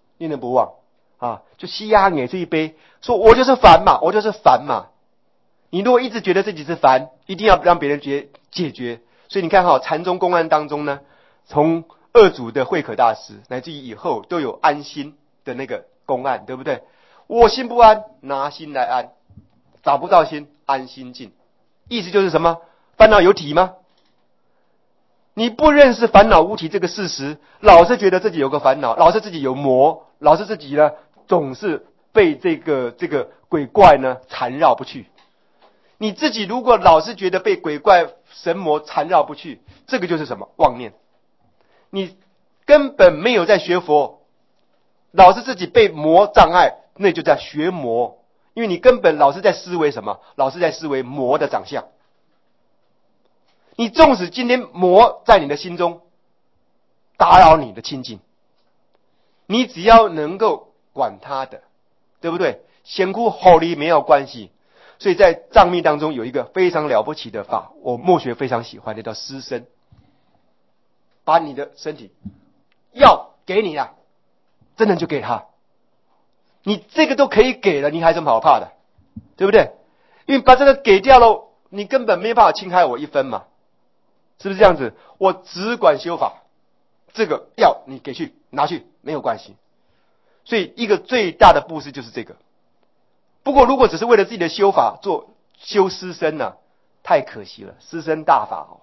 A: 就吸压你这一杯，说我就是烦嘛。你如果一直觉得自己是烦，一定要让别人解决。所以你看禅宗公案当中呢，从二祖的慧可大师乃至于以后都有安心的那个公案，对不对？我心不安，拿心来安，找不到心，安心静。意思就是什么？烦恼有体吗？你不认识烦恼无体这个事实，老是觉得自己有个烦恼，老是自己有魔，老是自己呢总是被这个鬼怪呢缠绕不去。你自己如果老是觉得被鬼怪神魔缠绕不去，这个就是什么？妄念。你根本没有在学佛，老是自己被魔障碍，那就在学魔。因为你根本老是在思维什么？老是在思维魔的长相。你纵使今天魔在你的心中打扰你的清净，你只要能够管他的，对不对？先哭吼离没有关系。所以在藏密当中有一个非常了不起的法，我默学非常喜欢，那叫施身。把你的身体要给你了，真的就给他。你这个都可以给了，你还有什么好怕的？对不对？因为把这个给掉了，你根本没办法侵害我一分嘛，是不是这样子？我只管修法，这个要你给去拿去没有关系。所以一个最大的布施就是这个。不过如果只是为了自己的修法做修施身呢，太可惜了。施身大法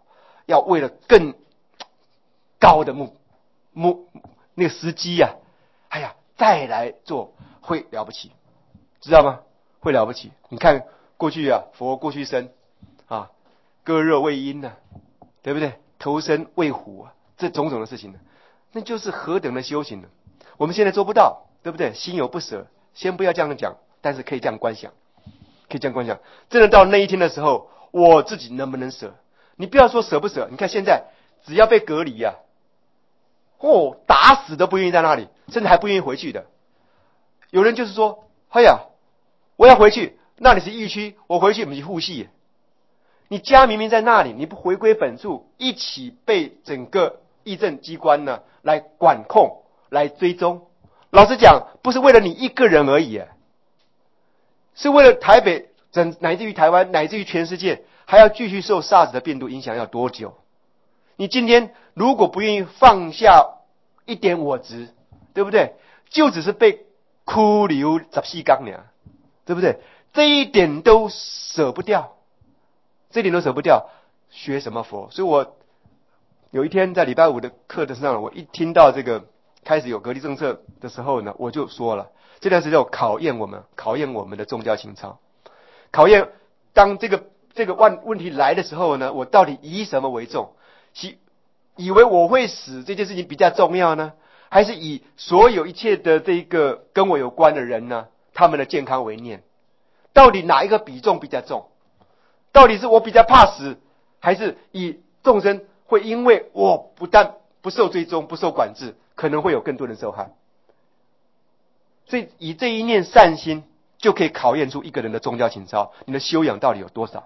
A: 要为了更高的那个时机啊，哎呀，再来做会了不起，知道吗？会了不起。你看过去啊，佛过去生啊，割肉喂鹰啊，对不对？投身喂虎啊，这种种的事情呢，那就是何等的修行呢？我们现在做不到，对不对？心有不舍，先不要这样讲，但是可以这样观想，可以这样观想。真的到那一天的时候，我自己能不能舍？你不要说舍不舍，你看现在只要被隔离啊，打死都不愿意在那里，甚至还不愿意回去的。有人就是说，哎呀，我要回去，那里是疫区，我回去我们去护系。你家明明在那里，你不回归本处，一起被整个议政机关呢来管控、来追踪。老实讲，不是为了你一个人而已，是为了台北乃至于台湾，乃至于全世界，还要继续受 SARS 的病毒影响要多久？你今天如果不愿意放下一点我执，对不对？就只是被拘留14天呢，对不对？这一点都舍不掉。这一点都舍不掉，学什么佛？所以我有一天在礼拜五的课的上，我一听到这个开始有隔离政策的时候呢，我就说了，这段时间考验我们的宗教情操，考验当这个问题来的时候呢，我到底以什么为重？以为我会死这件事情比较重要呢，还是以所有一切的这个跟我有关的人呢，他们的健康为念？到底哪一个比重比较重？到底是我比较怕死，还是以众生会因为我不但不受追踪、不受管制，可能会有更多人受害？所以以这一念善心，就可以考验出一个人的宗教情操，你的修养到底有多少？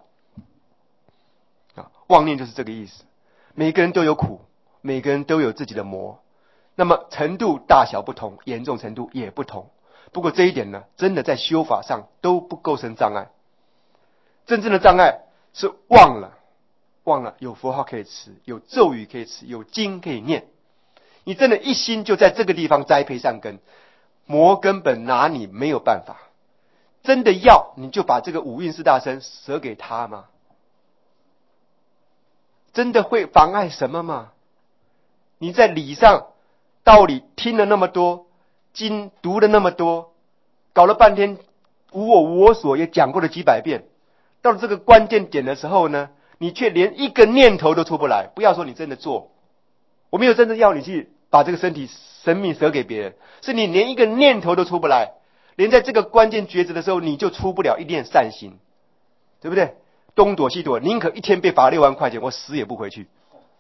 A: 妄念就是这个意思。每个人都有苦，每个人都有自己的魔，那么程度大小不同，严重程度也不同。不过这一点呢，真的在修法上都不构成障碍。真正的障碍是忘了有佛号可以持，有咒语可以持，有经可以念。你真的一心就在这个地方栽培上根，魔根本拿你没有办法。真的要你就把这个五蕴四大身舍给他吗？真的会妨碍什么吗？你在理上道理听了那么多，经读了那么多，搞了半天无我无我所也讲过了几百遍，到了这个关键点的时候呢，你却连一个念头都出不来。不要说你真的做，我没有真的要你去把这个生命舍给别人，是你连一个念头都出不来，连在这个关键抉择的时候，你就出不了一念善心，对不对？东躲西躲，宁可一天被罚6万块钱，我死也不回去。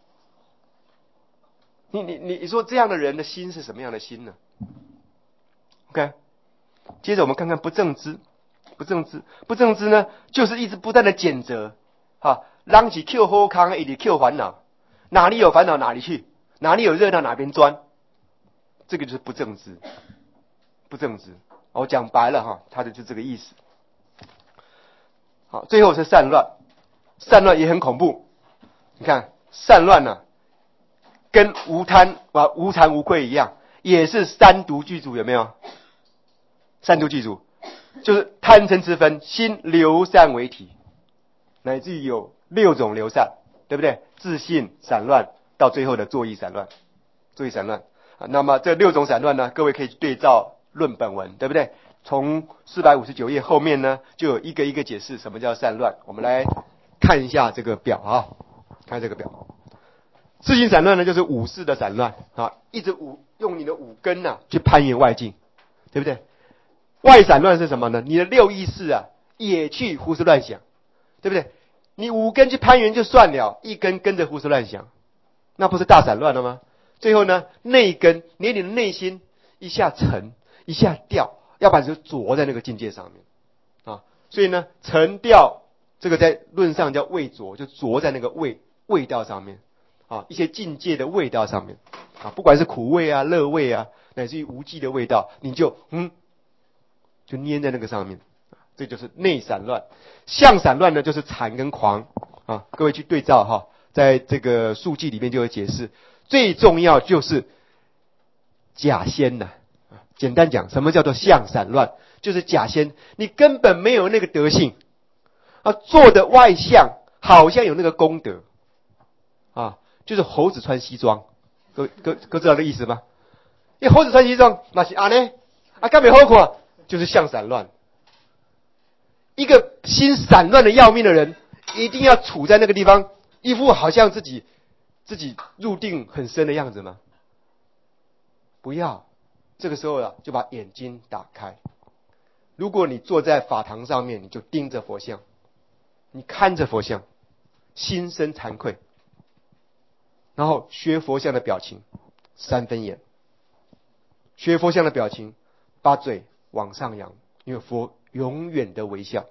A: 你说这样的人的心是什么样的心呢 ？OK， 接着我们看看不正知。不正知呢，就是一直不断的谴责，让起 Q 后康，一直 Q 烦恼，哪里有烦恼哪里去，哪里有热闹哪边钻，这个就是不正知。不正知，我讲白了它的就这个意思。好，最后是散乱，散乱也很恐怖。你看散乱呢，跟无贪无惭无愧一样，也是三毒具足，有没有？三毒具足就是贪嗔痴分，心流散为体，乃至于有6种流散，对不对？自信散乱，到最后的作意散乱，作意散乱。那么这6种散乱呢，各位可以对照论本文，对不对？从459页后面呢，就有一个一个解释什么叫散乱。我们来看一下这个表看这个表。自性散乱呢，就是五识的散乱一直用你的五根去攀缘外境，对不对？外散乱是什么呢？你的6意识也去胡思乱想，对不对？你5根去攀缘就算了，一根跟着胡思乱想，那不是大散乱了吗？最后呢，内根连你的内心一下沉一下掉，要不然就着在那个境界上面所以呢，沉掉这个在论上叫味着，就着在那个味道上面一些境界的味道上面不管是苦味乐味乃至于无记的味道，你就粘在那个上面这就是内散乱。相散乱呢，就是禅跟狂各位去对照在这个述记里面就有解释。最重要就是假仙简单讲，什么叫做相散乱？就是假仙，你根本没有那个德性做的外相好像有那个功德就是猴子穿西装，各知道这意思吗？因为猴子穿西装，那是啊呢，啊干没好看，就是像散乱。一个心散乱的要命的人，一定要处在那个地方，一副好像自己入定很深的样子吗？不要，这个时候就把眼睛打开。如果你坐在法堂上面，你就盯着佛像，你看着佛像，心生惭愧，然后学佛像的表情，三分眼，学佛像的表情，把嘴往上扬，因为佛永远的微笑，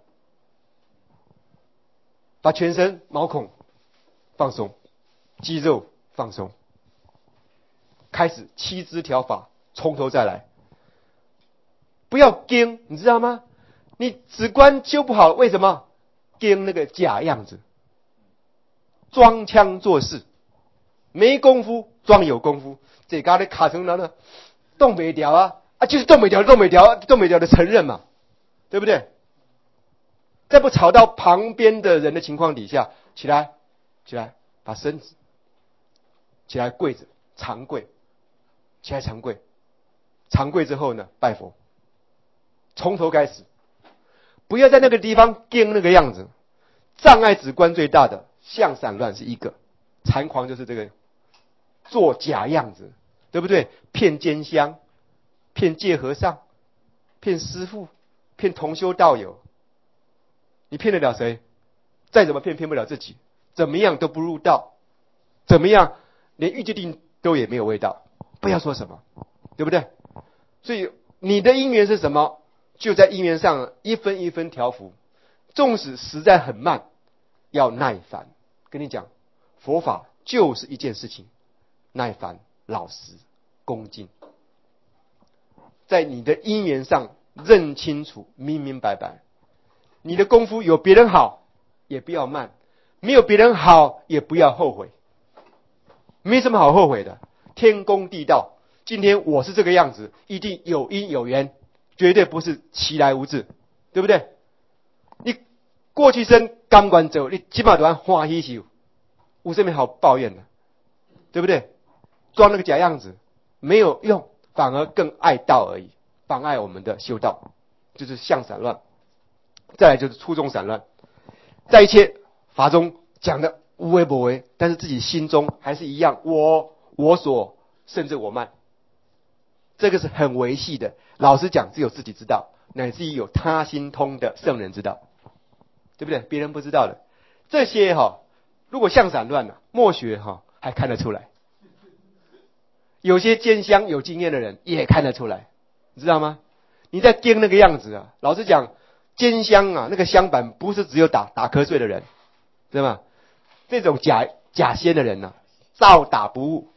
A: 把全身毛孔放松，肌肉放松，开始7支调法，从头再来。不要惊，你知道吗？你止观修不好，为什么？惊那个假样子，装腔作势，没功夫装有功夫，这家的卡成了动不掉啊，就是动不掉的承认嘛，对不对？在不吵到旁边的人的情况底下，起来，把身子起来跪着，长跪，起来长跪，长跪之后呢，拜佛，从头开始，不要在那个地方跟那个样子。障碍止观最大的像散乱是一个，残狂就是这个做假样子，对不对？骗奸香，骗戒和尚，骗师父，骗同修道友，你骗得了谁？再怎么骗不了自己，怎么样都不入道，怎么样连欲界定都也没有味道，不要说什么，对不对？所以你的因缘是什么？就在因缘上一分一分调伏，纵使实在很慢，要耐烦。跟你讲，佛法就是一件事情，耐烦、老实、恭敬，在你的因缘上认清楚，明明白白。你的功夫有别人好，也不要慢；没有别人好，也不要后悔。没什么好后悔的，天公地道。今天我是这个样子，一定有因有缘，绝对不是其来无自，对不对？你过去生甘愿走，你起码都要欢喜受，有什么好抱怨的？对不对？装那个假样子没有用，反而更爱道而已，妨碍我们的修道，就是像散乱。再来就是初中散乱，在一切法中讲的无为不为，但是自己心中还是一样我所，甚至我慢，这个是很维系的。老实讲，只有自己知道，乃至于有他心通的圣人知道，对不对？别人不知道的这些如果像散乱默学还看得出来。有些奸香有经验的人也看得出来，你知道吗？你在奸那个样子老实讲，奸香那个香板不是只有打瞌睡的人，对吗？这种假仙的人照打不误，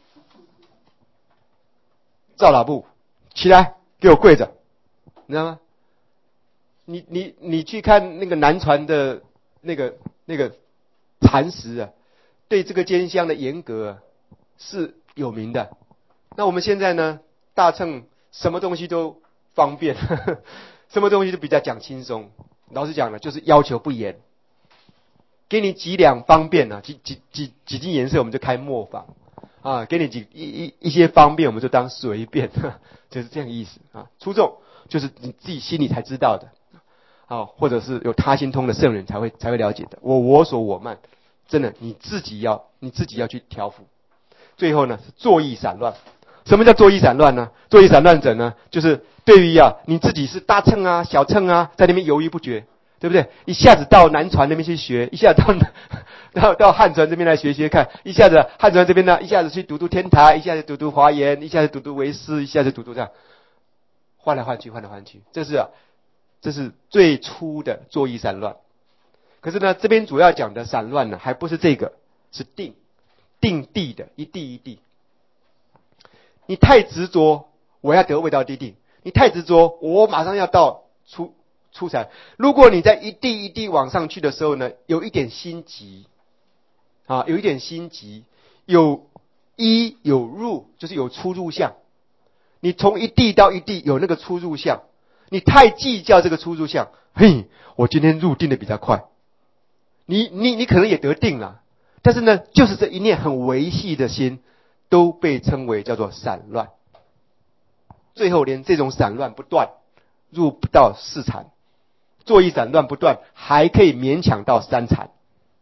A: 起来给我跪着，你知道吗？你去看那个南传的那个禅师对这个奸香的严格是有名的。那我们现在呢，大乘什么东西都方便，什么东西都比较讲轻松。老实讲呢，就是要求不严，给你几两方便几斤颜色我们就开磨坊给你一些方便我们就当随便，就是这样的意思初众就是你自己心里才知道的或者是有他心通的圣人才会了解的。我所我慢，真的你自己要去调伏。最后呢，是作意散乱。什么叫作意散乱呢？作意散乱者呢，就是对于你自己是大乘小乘在那边犹豫不决，对不对？一下子到南传那边去学，一下子到汉传这边来学看，一下子汉传这边呢，一下子去读天台，一下子读华严，一下子读唯识，一下子读这样，换来换去，这是最初的作意散乱。可是呢，这边主要讲的散乱呢，还不是这个，是定地的一地一地。你太执着，我要得味道地定；你太执着，我马上要到出禅。如果你在一地一地往上去的时候呢，有一点心急有依有入，就是有出入相。你从一地到一地有那个出入相，你太计较这个出入相，我今天入定的比较快，你可能也得定了， 但是呢，就是这一念很微细的心，都被称为叫做散乱。最后连这种散乱不断，入不到四禅，作意散乱不断，还可以勉强到三禅，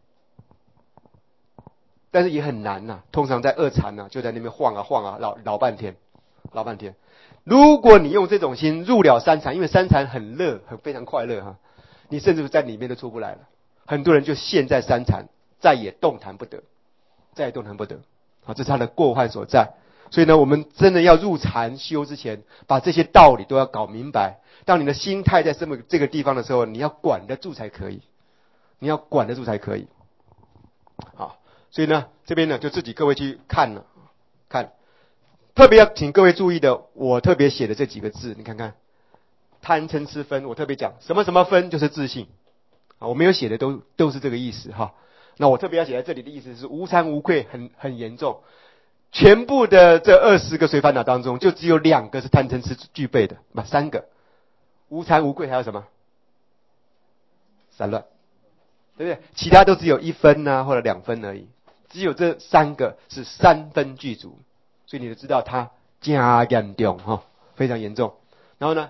A: 但是也很难呐。通常在二禅呢，就在那边晃啊晃啊，老半天。如果你用这种心入了三禅，因为三禅很乐，非常快乐哈，你甚至在里面都出不来了。很多人就陷在三禅，再也动弹不得。好，这是他的过患所在。所以呢，我们真的要入禅修之前，把这些道理都要搞明白。当你的心态在这个地方的时候，你要管得住才可以。好，所以呢，这边呢就自己各位去看。特别要请各位注意的，我特别写的这几个字，你看看，贪嗔痴分，我特别讲什么什么分就是自性啊，我没有写的都是这个意思哈。那我特别要写在这里的意思是无惭无愧，很严重。全部的这20个随烦恼当中，就只有2个是贪嗔痴具备的，3个，无惭无愧还有什么？散乱，对不对？其他都只有1分啊或者2分而已，只有这3个是3分具足。所以你就知道它加严重哈，非常严重。然后呢，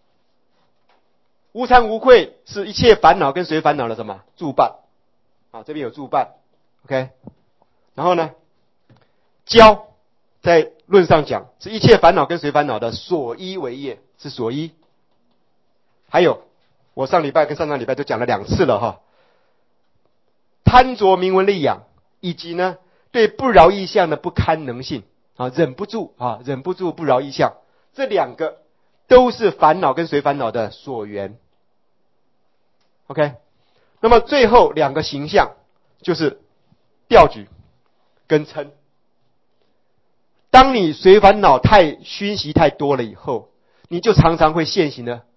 A: 无惭无愧是一切烦恼跟随烦恼的什么助伴啊？这边有助伴 ，OK。然后呢，交在论上讲是一切烦恼跟随烦恼的所依为业，是所依。还有我上礼拜跟上礼拜都讲了2次了哈，贪着名闻利养，以及呢对不饶益相的不堪能信。忍不住不饶益相，这2个都是烦恼跟随烦恼的所缘。OK， 那么最后2个形象就是调举跟嗔。当你随烦恼熏习太多了以后，你就常常会现行的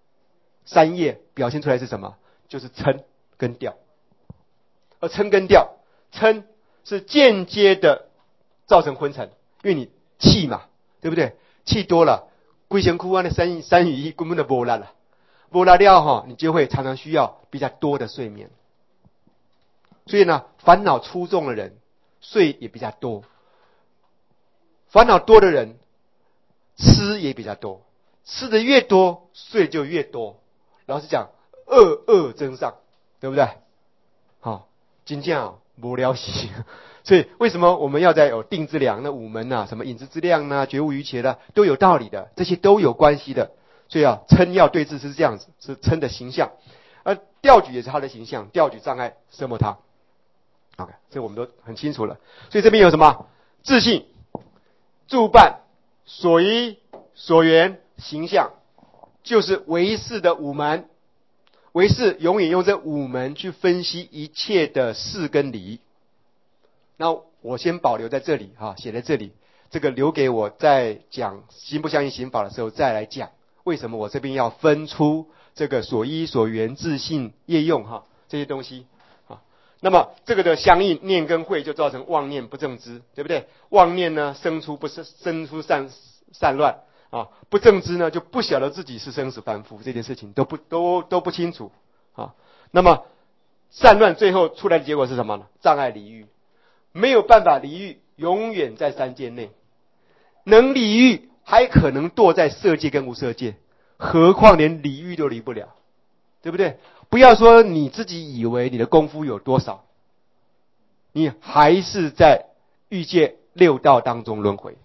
A: 3业表现出来是什么？就是嗔跟调。而嗔跟调，嗔是间接的造成昏沉。因为你气嘛，对不对？气多了，规身躯那3与1根本就没力了，没力了哈，你就会常常需要比较多的睡眠。所以呢，烦恼出众的人睡也比较多，烦恼多的人吃也比较多，吃的越多睡就越多。老实讲，恶增上，对不对？好，真正无聊死。所以为什么我们要在有定之量那5门啊，什么引之之量啊，觉悟于切的，都有道理的，这些都有关系的。所以嗔要对治是这样子，是嗔的形象，而调举也是它的形象，调举障碍摄摩他。OK， 这我们都很清楚了。所以这边有什么自性、助伴、所依、所缘、形象，就是唯识的5门。唯识永远用这5门去分析一切的事跟理。那我先保留在这里写在这里，这个留给我在讲行不相应刑法的时候再来讲。为什么我这边要分出这个所依所缘自性业用这些东西那么这个的相应念跟慧就造成妄念不正知，对不对？妄念呢生出散乱不正知呢就不晓得自己是生死凡夫，这件事情都不清楚那么散乱最后出来的结果是什么呢？障碍离欲。没有办法离欲，永远在3界内。能离欲，还可能堕在色界跟无色界，何况连离欲都离不了，对不对？不要说你自己以为你的功夫有多少，你还是在欲界6道当中轮回，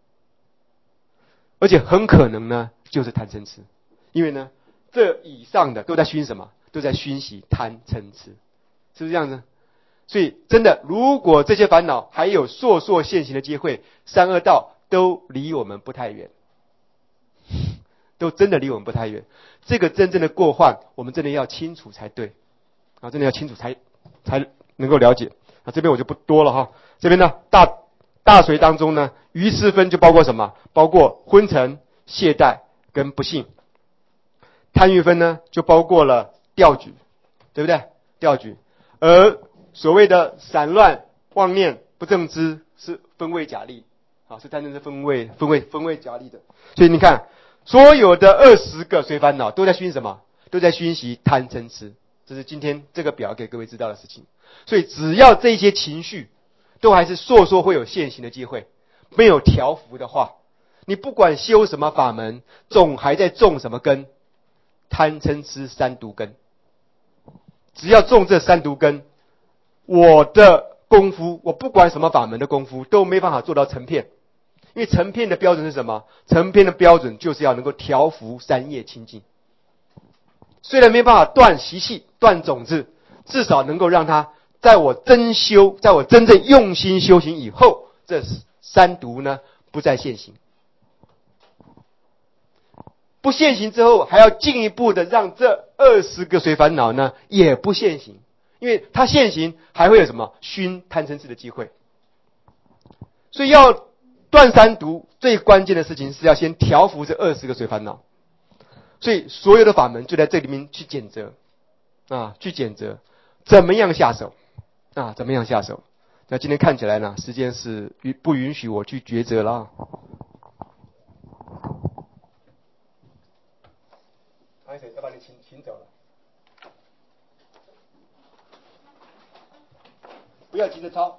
A: 而且很可能呢就是贪嗔痴，因为呢这以上的都在熏什么？都在熏习贪嗔痴，是不是这样子？所以真的，如果这些烦恼还有烁烁现行的机会，3恶道都离我们不太远，都真的离我们不太远。这个真正的过患，我们真的要清楚才对真的要清楚才能够了解这边我就不多了这边呢大随当中呢，愚痴分就包括什么？包括昏沉、懈怠跟不信。贪欲分呢，就包括了调举，对不对？调举。而所谓的散乱、妄念、不正知是分位假立是贪嗔痴分位假立的。所以你看，所有的20个随烦恼都在熏什么？都在熏习贪嗔痴这是今天这个表给各位知道的事情。所以只要这些情绪都还是说会有现行的机会，没有调伏的话，你不管修什么法门，总还在种什么根，贪嗔痴三毒根。只要种这三毒根，我的功夫，我不管什么法门的功夫都没办法做到成片。因为成片的标准是什么？成片的标准就是要能够调伏三业清净。虽然没办法断习气、断种子，至少能够让它在我真正用心修行以后，这三毒呢不再现行。不现行之后，还要进一步的让这20个随烦恼呢也不现行，因为它现行还会有什么熏贪嗔痴的机会。所以要断三毒，最关键的事情是要先调伏这20个随烦恼。所以所有的法门就在这里面去检责去检责怎么样下手怎么样下手。那今天看起来呢，时间是不允许我去抉择了要把你请走了，不要急着抄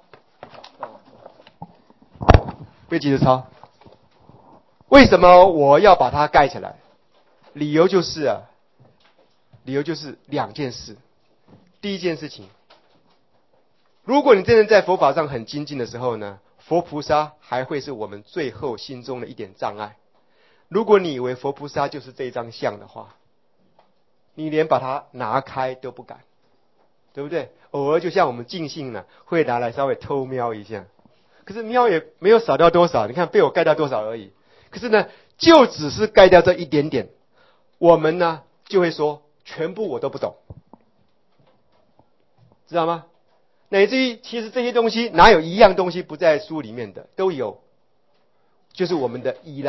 A: 不要急着抄。为什么我要把它盖起来？理由就是两件事。第一件事情，如果你真的在佛法上很精进的时候呢，佛菩萨还会是我们最后心中的一点障碍。如果你以为佛菩萨就是这张相的话，你连把它拿开都不敢，对不对？偶尔就像我们尽兴呢，会拿来稍微偷瞄一下，可是瞄也没有少掉多少，你看被我盖掉多少而已。可是呢，就只是盖掉这一点点，我们呢就会说全部我都不懂，知道吗？乃至于其实这些东西哪有一样东西不在书里面的，都有，就是我们的依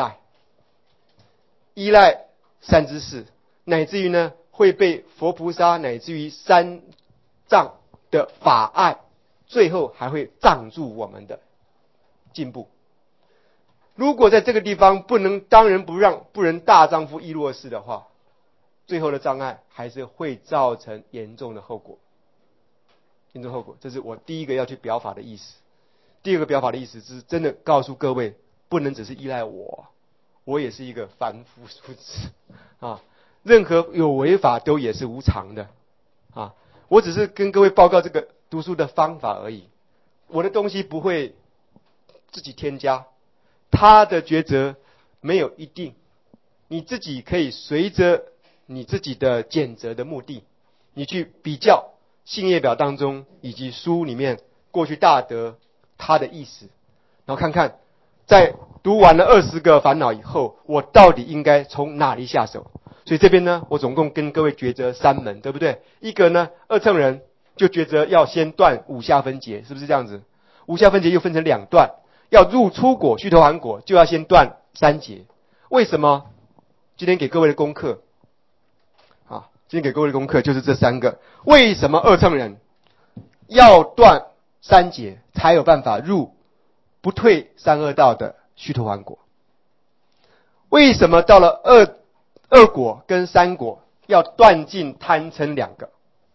A: 赖善知识，乃至于呢会被佛菩萨乃至于三藏的法爱，最后还会障住我们的进步。如果在这个地方不能当仁不让，不能大丈夫亦若是的话，最后的障碍还是会造成严重的后果。这是我第一个要去表法的意思。第二个表法的意思是真的告诉各位，不能只是依赖我也是一个凡夫俗子任何有为法都也是无常的我只是跟各位报告这个读书的方法而已，我的东西不会自己添加，他的抉择没有一定，你自己可以随着你自己的检择的目的，你去比较信业表当中以及书里面过去大德他的意思，然后看看在读完了20个烦恼以后，我到底应该从哪里下手。所以这边呢，我总共跟各位抉择3门，对不对？一个呢，二乘人就抉择要先断五下分解，是不是这样子？五下分解又分成2段，要入初果须陀洹果就要先断3劫。为什么？今天给各位的功课今天给各位的功课就是这3个。为什么二乘人要断3劫才有办法入不退三恶道的须陀洹果？为什么到了二果跟3果要断尽贪嗔2个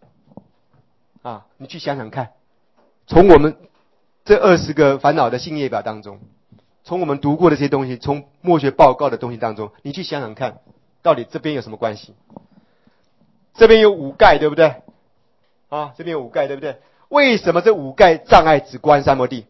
A: 你去想想看，从我们这20个烦恼的信业表当中，从我们读过的这些东西，从末学报告的东西当中，你去想想看，到底这边有什么关系？这边有5盖，对不对？这边有5盖，对不对？为什么这5盖障碍只关三摩地？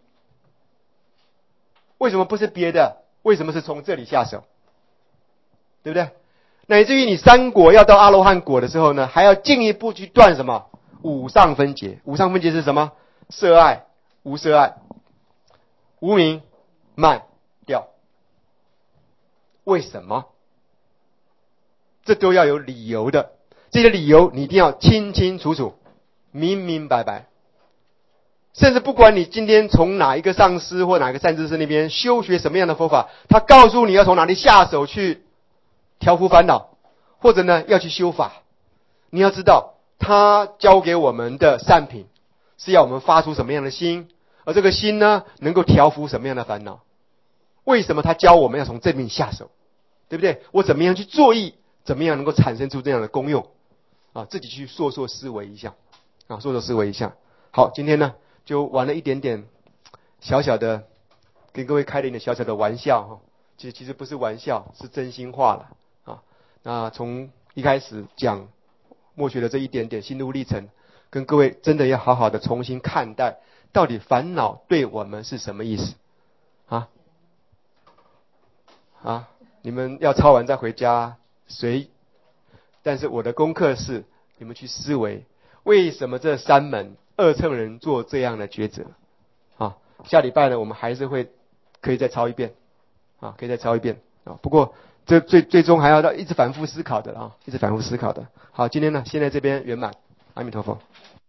A: 为什么不是别的？为什么是从这里下手？对不对？乃至于你3果要到阿罗汉果的时候呢，还要进一步去断什么？五上分解。五上分解是什么？色爱、无色爱、无明、慢、掉。为什么？这都要有理由的，这些理由你一定要清清楚楚、明明白白。甚至不管你今天从哪一个上师或哪个善知识那边修学什么样的佛法，他告诉你要从哪里下手去调伏烦恼，或者呢要去修法，你要知道他教给我们的善品是要我们发出什么样的心，而这个心呢能够调伏什么样的烦恼。为什么他教我们要从正面下手，对不对？我怎么样去作意，怎么样能够产生出这样的功用自己去硕思维一下硕思维一下。好，今天呢就玩了一点点小小的，跟各位开了一点小小的玩笑其实不是玩笑，是真心话了那从一开始讲默学的这一点点心路历程，跟各位真的要好好的重新看待，到底烦恼对我们是什么意思你们要抄完再回家但是我的功课是你们去思维，为什么这三门二乘人做这样的抉择下礼拜呢我们还是可以再抄一遍可以再抄一遍不过这最终还要一直反复思考的一直反复思考的。好，今天呢先在这边圆满，阿弥陀佛。